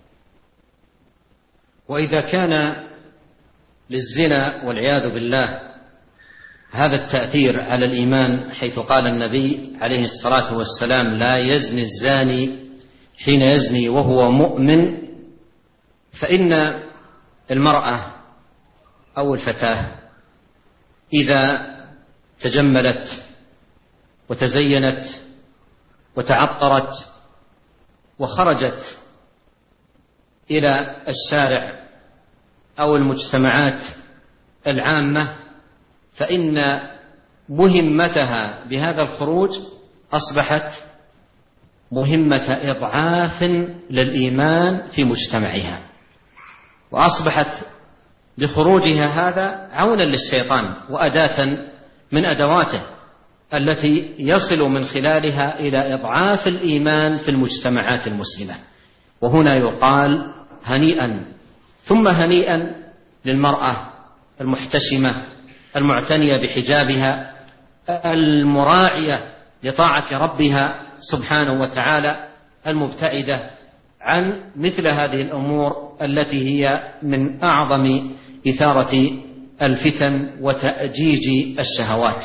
وإذا كان للزنا والعياذ بالله هذا التأثير على الإيمان، حيث قال النبي عليه الصلاة والسلام: لا يزني الزاني حين يزني وهو مؤمن، فإن المرأة أو الفتاة إذا تجملت وتزينت وتعطرت وخرجت إلى الشارع أو المجتمعات العامة، فإن مهمتها بهذا الخروج أصبحت مهمة إضعاف للإيمان في مجتمعها، وأصبحت بخروجها هذا عونا للشيطان وأداة من أدواته التي يصل من خلالها إلى إضعاف الإيمان في المجتمعات المسلمة. وهنا يقال هنيئا ثم هنيئا للمرأة المحتشمة المعتنية بحجابها المراعية لطاعة ربها سبحانه وتعالى، المبتعدة عن مثل هذه الأمور التي هي من أعظم إثارة الفتن وتأجيج الشهوات.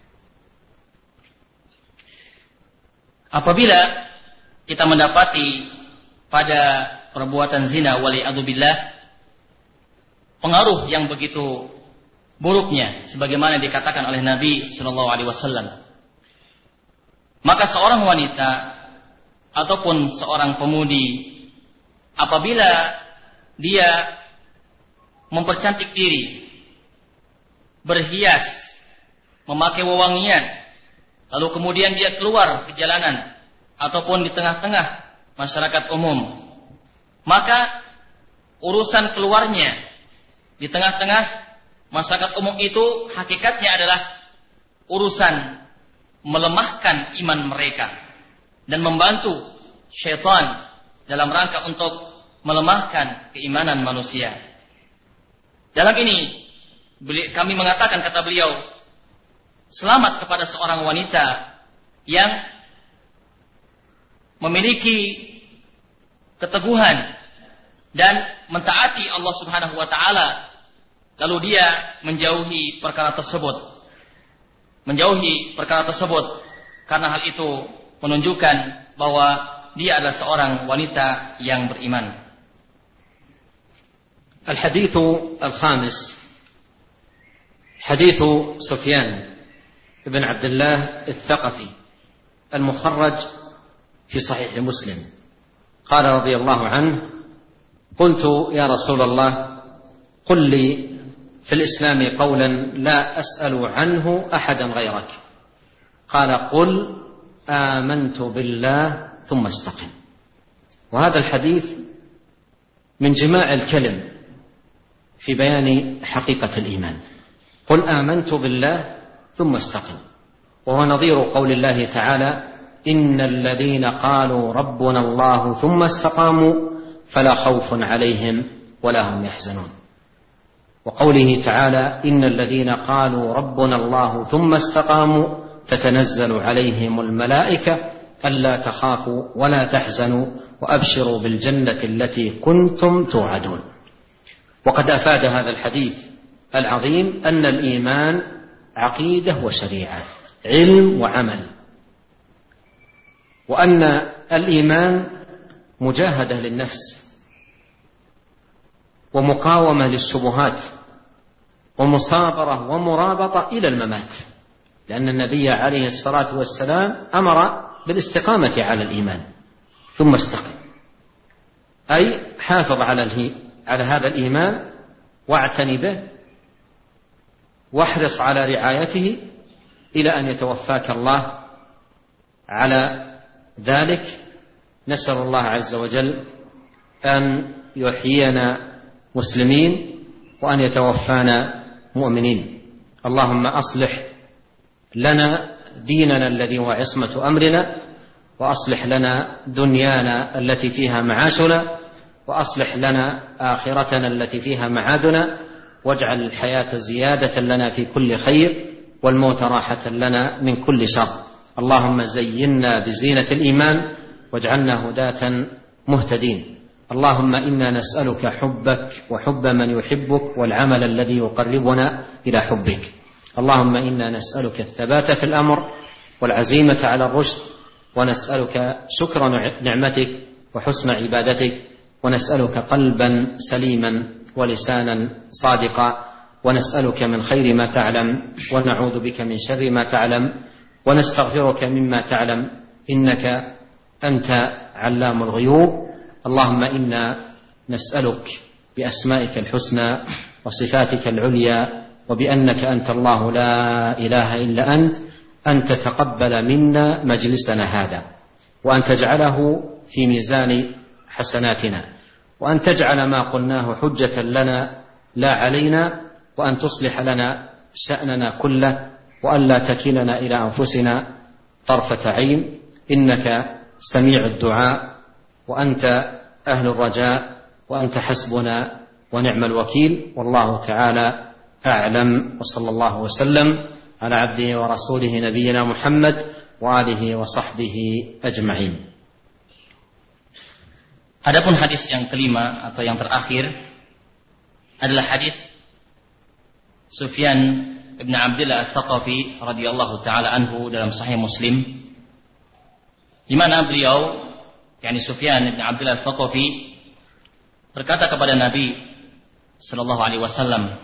Apabila kita mendapati pada perbuatan zina waliyadzubillah pengaruh yang begitu buruknya sebagaimana dikatakan oleh Nabi sallallahu alaihi wasallam, maka seorang wanita ataupun seorang pemudi apabila dia mempercantik diri, berhias, memakai wewangian, lalu kemudian dia keluar ke jalanan ataupun di tengah-tengah masyarakat umum, maka urusan keluarnya di tengah-tengah masyarakat umum itu hakikatnya adalah urusan melemahkan iman mereka dan membantu syaitan dalam rangka untuk melemahkan keimanan manusia. Dalam ini kami mengatakan, kata beliau, selamat kepada seorang wanita yang memiliki keteguhan dan mentaati Allah Subhanahu wa taala, lalu dia menjauhi perkara tersebut karena hal itu menunjukkan bahwa dia adalah seorang wanita yang beriman. الحديث الخامس حديث سفيان بن عبد الله الثقفي المخرج في صحيح مسلم، قال رضي الله عنه: قلت يا رسول الله قل لي في الإسلام قولا لا أسأل عنه أحدا غيرك، قال: قل آمنت بالله ثم استقم. وهذا الحديث من جماع الكلم في بيان حقيقة الإيمان. قل آمنت بالله ثم استقم، وهو نظير قول الله تعالى: إن الذين قالوا ربنا الله ثم استقاموا فلا خوف عليهم ولا هم يحزنون. وقوله تعالى: إن الذين قالوا ربنا الله ثم استقاموا تتنزل عليهم الملائكة ألا تخافوا ولا تحزنوا وأبشروا بالجنة التي كنتم توعدون. وقد أفاد هذا الحديث العظيم أن الإيمان عقيدة وشريعة، علم وعمل، وأن الإيمان مجاهدة للنفس ومقاومة للشبهات ومصابرة ومرابطة إلى الممات، لأن النبي عليه الصلاة والسلام أمر بالاستقامة على الإيمان ثم استقم، أي حافظ على هذا الإيمان واعتني به واحرص على رعايته إلى أن يتوفاك الله على ذلك. نسأل الله عز وجل أن يحيينا مسلمين وأن يتوفانا مؤمنين. اللهم أصلح لنا ديننا الذي هو عصمة أمرنا، وأصلح لنا دنيانا التي فيها معاشنا، وأصلح لنا آخرتنا التي فيها معادنا، واجعل الحياة زيادة لنا في كل خير والموت راحة لنا من كل شر. اللهم زينا بزينة الإيمان واجعلنا هداة مهتدين. اللهم إنا نسألك حبك وحب من يحبك والعمل الذي يقربنا إلى حبك. اللهم إنا نسألك الثبات في الأمر والعزيمة على الرشد، ونسألك شكر نعمتك وحسن عبادتك، ونسألك قلبا سليما ولسانا صادقا، ونسألك من خير ما تعلم ونعوذ بك من شر ما تعلم، ونستغفرك مما تعلم، إنك أنت علام الغيوب. اللهم إنا نسألك بأسمائك الحسنى وصفاتك العليا وبأنك أنت الله لا إله إلا أن تتقبل منا مجلسنا هذا، وأن تجعله في ميزان حسناتنا، وأن تجعل ما قلناه حجة لنا لا علينا، وأن تصلح لنا شأننا كله، وأن لا تكلنا إلى أنفسنا طرفة عين، إنك سميع الدعاء، وأنت أهل الرجاء، وأنت حسبنا ونعم الوكيل. والله تعالى أعلم، وصلى الله وسلم على عبده ورسوله نبينا محمد وآله وصحبه أجمعين. Adapun hadis yang kelima atau yang terakhir adalah hadis Sufyan bin Abdullah Ats-Tsaqafi radhiyallahu taala anhu dalam Sahih Muslim, di mana beliau, yakni Sufyan bin Abdullah Ats-Tsaqafi, berkata kepada Nabi sallallahu alaihi wasallam,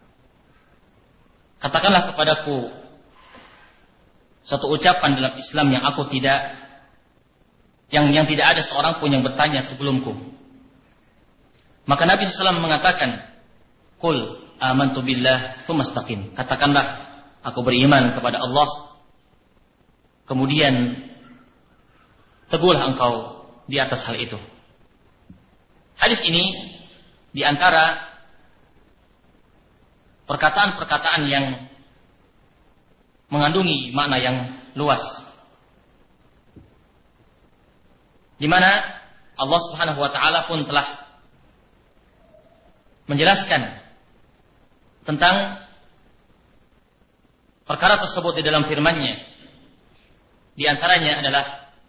katakanlah kepadaku satu ucapan dalam Islam yang aku tidak yang tidak ada seorang pun yang bertanya sebelumku. Maka Nabi SAW mengatakan, Qul amantu billah tsumma istaqim. Katakanlah, aku beriman kepada Allah, kemudian teguhlah engkau di atas hal itu. Hadis ini di antara perkataan-perkataan yang mengandungi makna yang luas, di mana Allah Subhanahu wa taala pun telah menjelaskan tentang perkara tersebut di dalam firman-Nya. Di antaranya adalah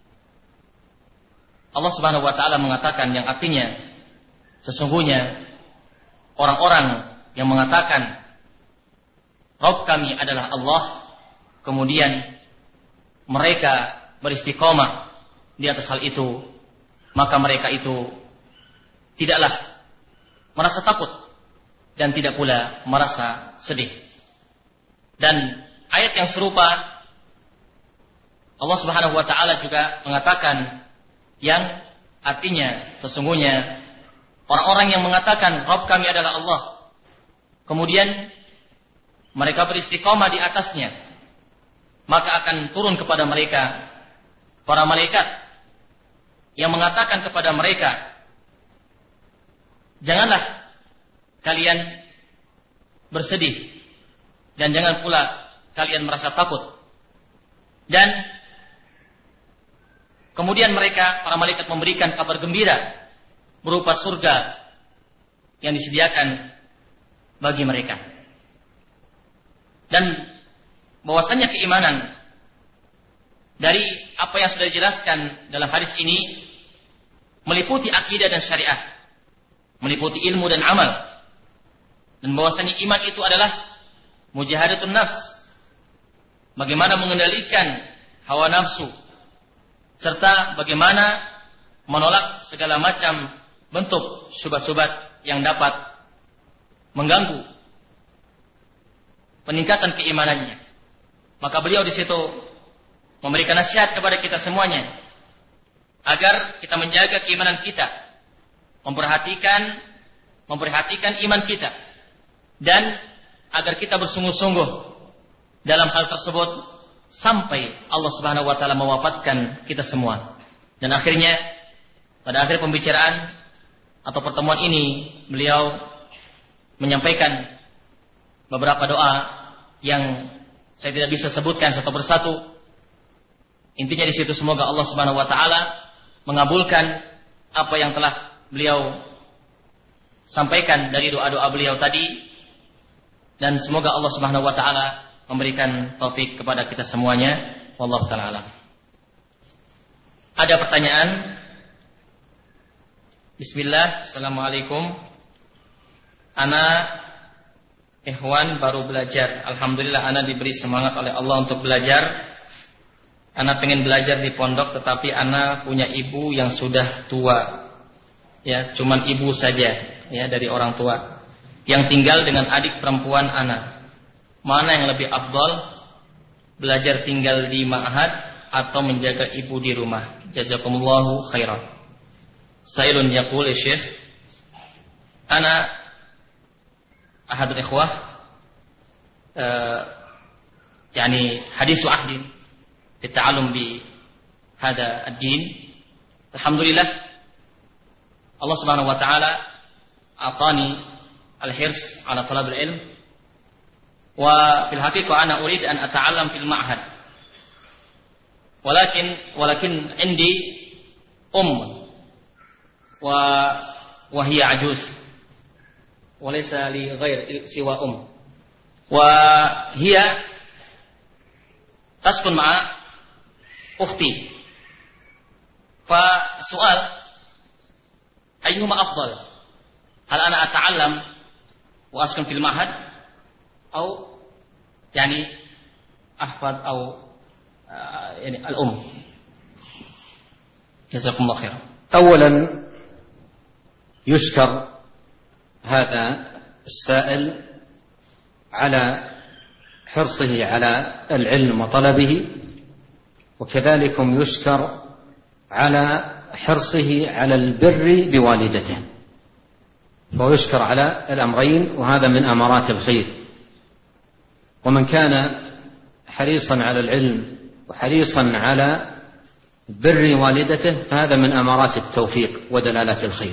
Allah Subhanahu wa taala mengatakan, yang artinya sesungguhnya orang-orang yang mengatakan Rabb kami adalah Allah, kemudian mereka beristiqomah di atas hal itu, maka mereka itu tidaklah merasa takut dan tidak pula merasa sedih. Dan ayat yang serupa Allah Subhanahu wa taala juga mengatakan, yang artinya sesungguhnya orang-orang yang mengatakan Rabb kami adalah Allah, kemudian mereka beristiqomah di atasnya, maka akan turun kepada mereka para malaikat yang mengatakan kepada mereka, janganlah kalian bersedih dan jangan pula kalian merasa takut. Dan kemudian mereka, para malaikat, memberikan kabar gembira berupa surga yang disediakan bagi mereka. Dan bahwasanya keimanan dari apa yang sudah dijelaskan dalam hadis ini meliputi akidah dan syariah, meliputi ilmu dan amal. Dan bahwasanya iman itu adalah mujahadatun nafs, bagaimana mengendalikan hawa nafsu, serta bagaimana menolak segala macam bentuk syubhat-syubhat yang dapat mengganggu peningkatan keimanannya. Maka beliau di situ memberikan nasihat kepada kita semuanya agar kita menjaga keimanan kita, memperhatikan iman kita, dan agar kita bersungguh-sungguh dalam hal tersebut sampai Allah Subhanahu wa taala mewafatkan kita semua. Dan akhirnya pada akhir pembicaraan atau pertemuan ini beliau menyampaikan beberapa doa yang Saya tidak bisa sebutkan satu persatu. Intinya di situ semoga Allah Subhanahu wa taala mengabulkan apa yang telah beliau sampaikan dari doa-doa beliau tadi, dan semoga Allah Subhanahu wa taala memberikan taufik kepada kita semuanya. Wallahu taala alam. Ada pertanyaan? Bismillah. Assalamualaikum. Ana ikhwan baru belajar. Alhamdulillah ana diberi semangat oleh Allah untuk belajar. Ana pengen belajar di pondok, tetapi ana punya ibu yang sudah tua. Ya, cuman ibu saja ya dari orang tua yang tinggal dengan adik perempuan ana. Mana yang lebih afdal? Belajar tinggal di ma'had atau menjaga ibu di rumah? Jazakumullahu khairan. Sailun yaqul Syekh, ana ahadul ikhwah yani hadisu ahdin bita'allum bi hada ad-din. Alhamdulillah Allah Subhanahu wa taala atani al-hirs ala talab al-ilm, wa fil haqiqah ana urid an ata'allam fil ma'had, walakin indi wa hiya ajuz wa laysa li ghair siwa wa hiya taskun ma'a ukhti. Fa soal ayyuhuma afdal, hal ana ata'allam wa askun fil ma'had atau يعني أحفظ أو يعني جزاكم الله خيرا. أولا يشكر هذا السائل على حرصه على العلم وطلبه، وكذلك يشكر على حرصه على البر بوالدته، فيشكر على الأمرين، وهذا من أمارات الخير. ومن كان حريصا على العلم وحريصا على بر والدته فهذا من أمارات التوفيق ودلالات الخير.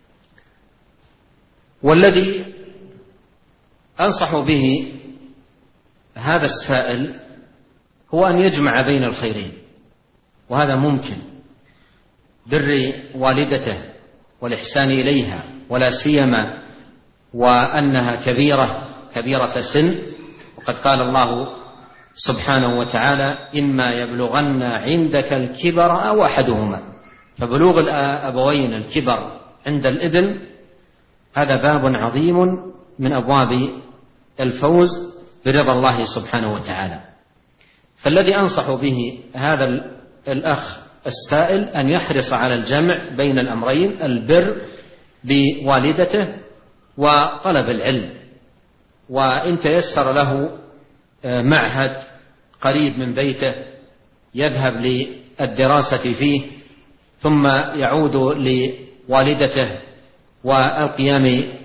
والذي أنصح به هذا السائل هو أن يجمع بين الخيرين، وهذا ممكن، بر والدته والإحسان إليها، ولا سيما وأنها كبيرة سن، وقد قال الله سبحانه وتعالى إما يبلغن عندك الكبر أو أحدهما، فبلوغ الأبوين الكبر عند الابن هذا باب عظيم من أبواب الفوز برضا الله سبحانه وتعالى. فالذي أنصح به هذا الأخ السائل أن يحرص على الجمع بين الأمرين، البر بوالدته وطلب العلم، وإن تيسر له معهد قريب من بيته يذهب للدراسة فيه ثم يعود لوالدته والقيام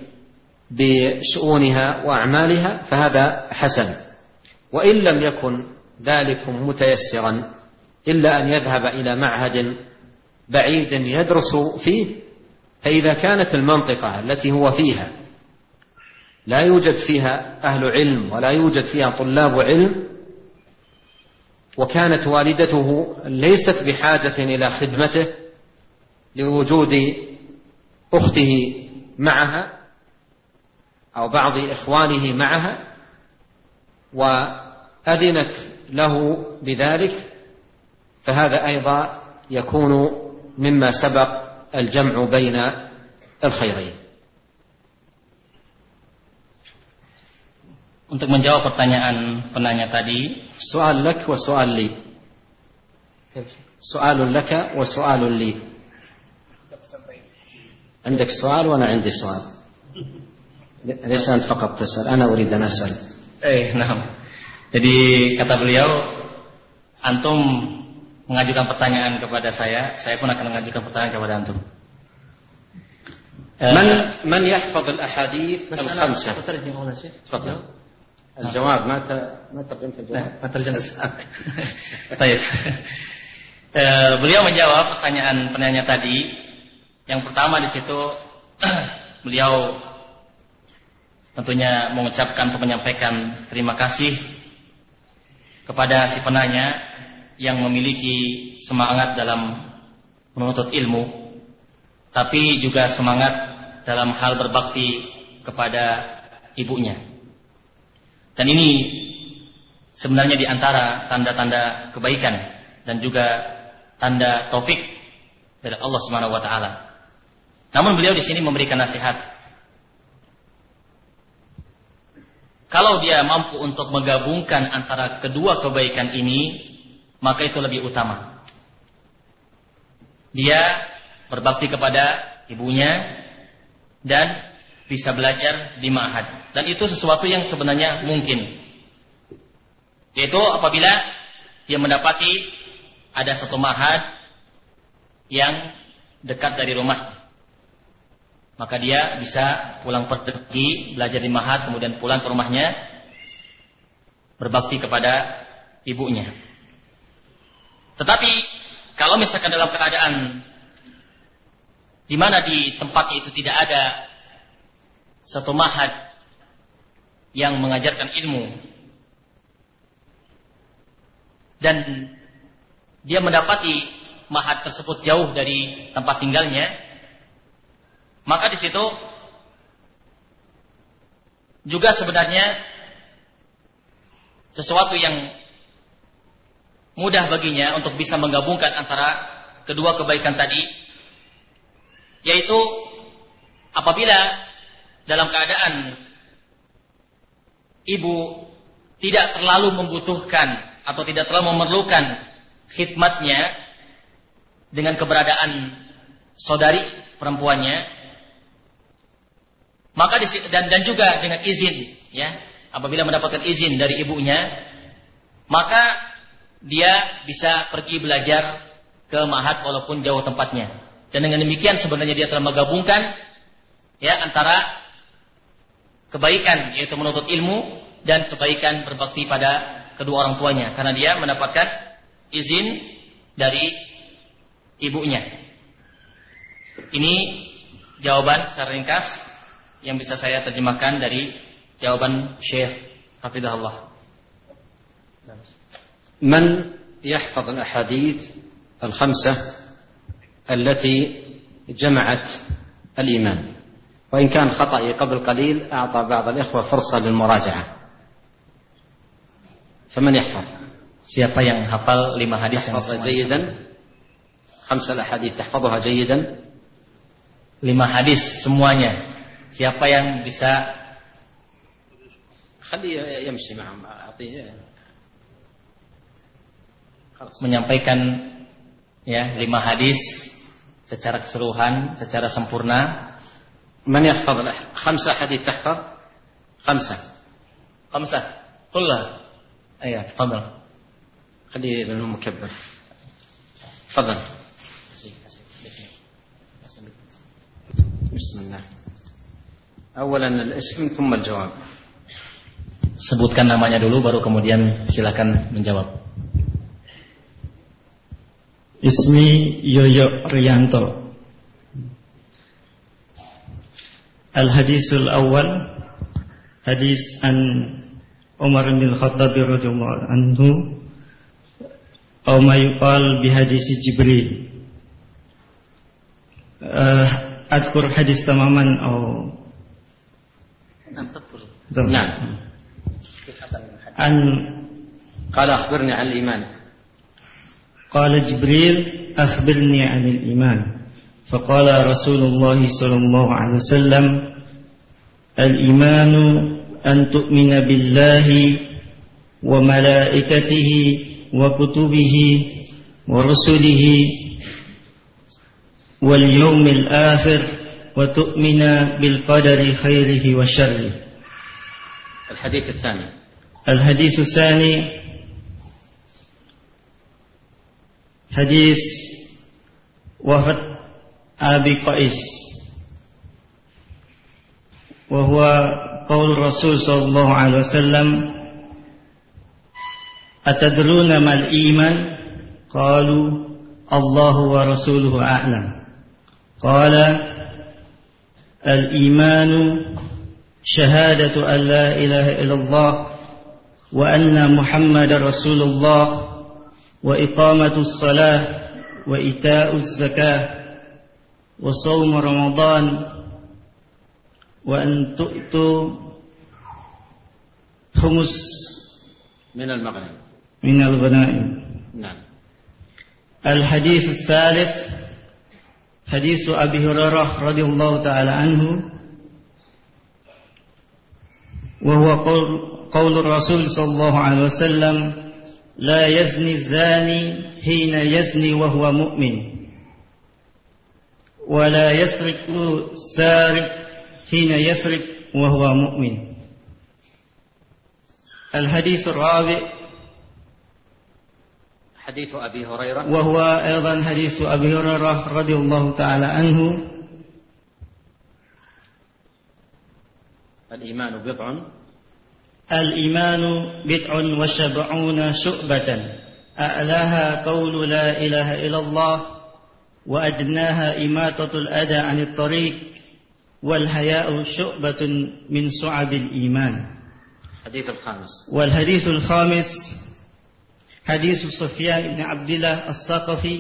بشؤونها وأعمالها فهذا حسن. وإن لم يكن ذلك متيسرا إلا أن يذهب إلى معهد بعيد يدرس فيه، فإذا كانت المنطقة التي هو فيها لا يوجد فيها أهل علم ولا يوجد فيها طلاب علم، وكانت والدته ليست بحاجة إلى خدمته لوجود أخته معها أو بعض إخوانه معها، وأذنت له بذلك، فهذا أيضا يكون مما سبق الجمع بين الخيرين. Untuk menjawab pertanyaan penanya tadi, soal lak wa soal li. Soalun laka wa soalun li. عندك سؤال وأنا عندي سؤال. ليس أنت فقط تسأل، أنا أريد أن أسأل. Nah. Jadi kata beliau, antum mengajukan pertanyaan kepada saya pun akan mengajukan pertanyaan kepada antum. من يحفظ الأحاديث الخمسة؟ تفضل. الجواب ما ترجمت الجواب. ما ترجمت. طيب. Beliau menjawab pertanyaan penanya tadi. Yang pertama di situ beliau tentunya mengucapkan atau menyampaikan terima kasih kepada si penanya yang memiliki semangat dalam menuntut ilmu, tapi juga semangat dalam hal berbakti kepada ibunya. Dan ini sebenarnya di antara tanda-tanda kebaikan dan juga tanda taufik dari Allah Subhanahu wa taala. Namun beliau di sini memberikan nasihat. Kalau dia mampu untuk menggabungkan antara kedua kebaikan ini, maka itu lebih utama. Dia berbakti kepada ibunya dan bisa belajar di ma'had. Dan itu sesuatu yang sebenarnya mungkin. Yaitu apabila dia mendapati ada satu ma'had yang dekat dari rumahnya, maka dia bisa pulang pergi belajar di ma'had, kemudian pulang ke rumahnya berbakti kepada ibunya. Tetapi kalau misalkan dalam keadaan di mana di tempatnya itu tidak ada satu ma'had yang mengajarkan ilmu, dan dia mendapati ma'had tersebut jauh dari tempat tinggalnya, maka di situ juga sebenarnya sesuatu yang mudah baginya untuk bisa menggabungkan antara kedua kebaikan tadi, yaitu apabila dalam keadaan ibu tidak terlalu membutuhkan atau tidak terlalu memerlukan khidmatnya dengan keberadaan saudari perempuannya, maka dan juga dengan izin, ya, apabila mendapatkan izin dari ibunya, maka dia bisa pergi belajar ke ma'had walaupun jauh tempatnya. Dan dengan demikian sebenarnya dia telah menggabungkan, ya, antara kebaikan yaitu menuntut ilmu dan kebaikan berbakti pada kedua orang tuanya, karena dia mendapatkan izin dari ibunya. Ini jawaban secara ringkas yang bisa saya terjemahkan dari jawaban Syekh Hafizahullah. من يحفظ الأحاديث الخمسة التي جمعت الإيمان، وإن كان خطأي قبل قليل أعطى بعض الإخوة فرصة للمراجعة، فمن يحفظ؟ Siapa yang hafal 5 hadis yang تحفظها جيدا؟ 5 الأحاديث تحفظها جيدا؟ 5 hadis semuanya. Siapa yang bisa خليه يمشي معهم، أعطيه menyampaikan, ya, 5 hadis secara keseluruhan, secara sempurna. من يحفظ 5 حديث تحفظ؟ 5 كلها. أيوة تفضل. خليه ابن مكبر. تفضل. بسم الله. أولا الاسم ثم الجواب. Sebutkan namanya dulu, baru kemudian silakan menjawab. Ismi Yoyo Rianto. Al-hadisul awal, hadis an Umar bin Khattab radhiyallahu anhu, atau ma yuqal bi hadis Jibril. Adkur hadis tamaman atau نعم. an قال أخبرني عن الإيمان. قال جبريل أخبرني عن الإيمان. فقال رسول الله صلى الله عليه وسلم الإيمان أن تؤمن بالله وملائكته وكتبه ورسله واليوم الآخر وتؤمن بالقدر خيره وشره. الحديث الثاني. الحديث الثاني حديث وفد أبي قيس، وهو قول الرسول صلى الله عليه وسلم أتدرون ما الإيمان؟ قالوا الله ورسوله أعلم. قال الإيمان شهادة أن لا إله إلا الله وأن محمد رسول الله وإقامة الصلاة وإيتاء الزكاة وصوم رمضان وأن تؤتوا خمس من الغنائم. نعم. الحديث الثالث حديث أبي هريرة رضي الله تعالى عنه، وهو قول الرسول صلى الله عليه وسلم: لا يزني الزاني حين يزني وهو مؤمن، ولا يسرق السارق حين يسرق وهو مؤمن. الحديث الرابع حديث أبي هريرة، وهو أيضا حديث أبي هريرة رضي الله تعالى عنه: الإيمان بضع وسبعون شعبة، أعلاها قول لا إله إلا الله، وأدناها إماطة الأذى عن الطريق، والحياء شعبة من شعب الإيمان. والحديث الخامس حديث سفيان بن عبد الله الثقفي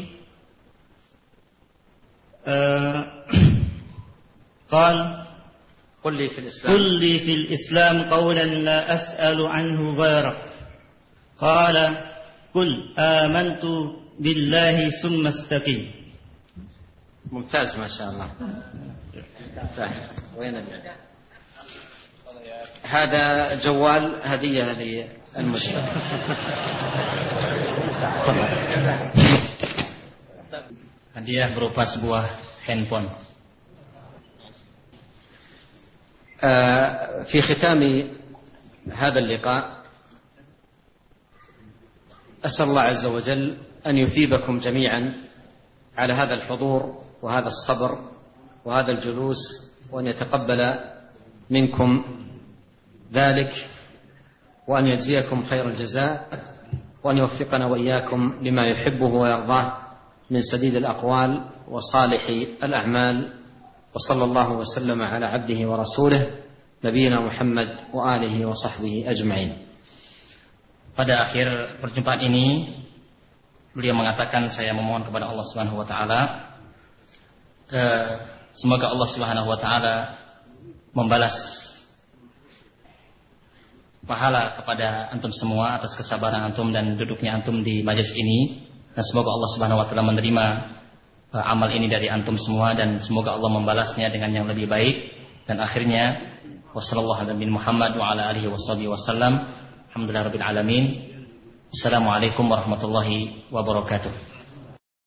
قال: قل لي في الإسلام قولا لا أسأل عنه غيرك. قال: قل آمنت بالله ثم استقم. ممتاز ما شاء الله. وين هذا جوال هدية للمشرف. Hadiah berupa sebuah handphone. في ختام هذا اللقاء أسأل الله عز وجل أن يثيبكم جميعا على هذا الحضور وهذا الصبر وهذا الجلوس، وأن يتقبل منكم ذلك، وأن يجزيكم خير الجزاء، وأن يوفقنا وإياكم لما يحبه ويرضاه من سديد الأقوال وصالح الأعمال. وصلى الله وسلم على عبده ورسوله نبينا محمد وآله وصحبه أجمعين. Pada akhir perjumpaan ini beliau mengatakan, saya memohon kepada Allah Subhanahu wa taala semoga Allah Subhanahu wa taala membalas pahala kepada antum semua atas kesabaran antum dan duduknya antum di majelis ini, dan semoga Allah Subhanahu wa taala menerima amal ini dari antum semua, dan semoga Allah membalasnya dengan yang lebih baik. Dan akhirnya wassallallahu ala nabiyina Muhammad wa ala alihi wasallam. Alhamdulillahirabbil alamin. Assalamualaikum warahmatullahi wabarakatuh.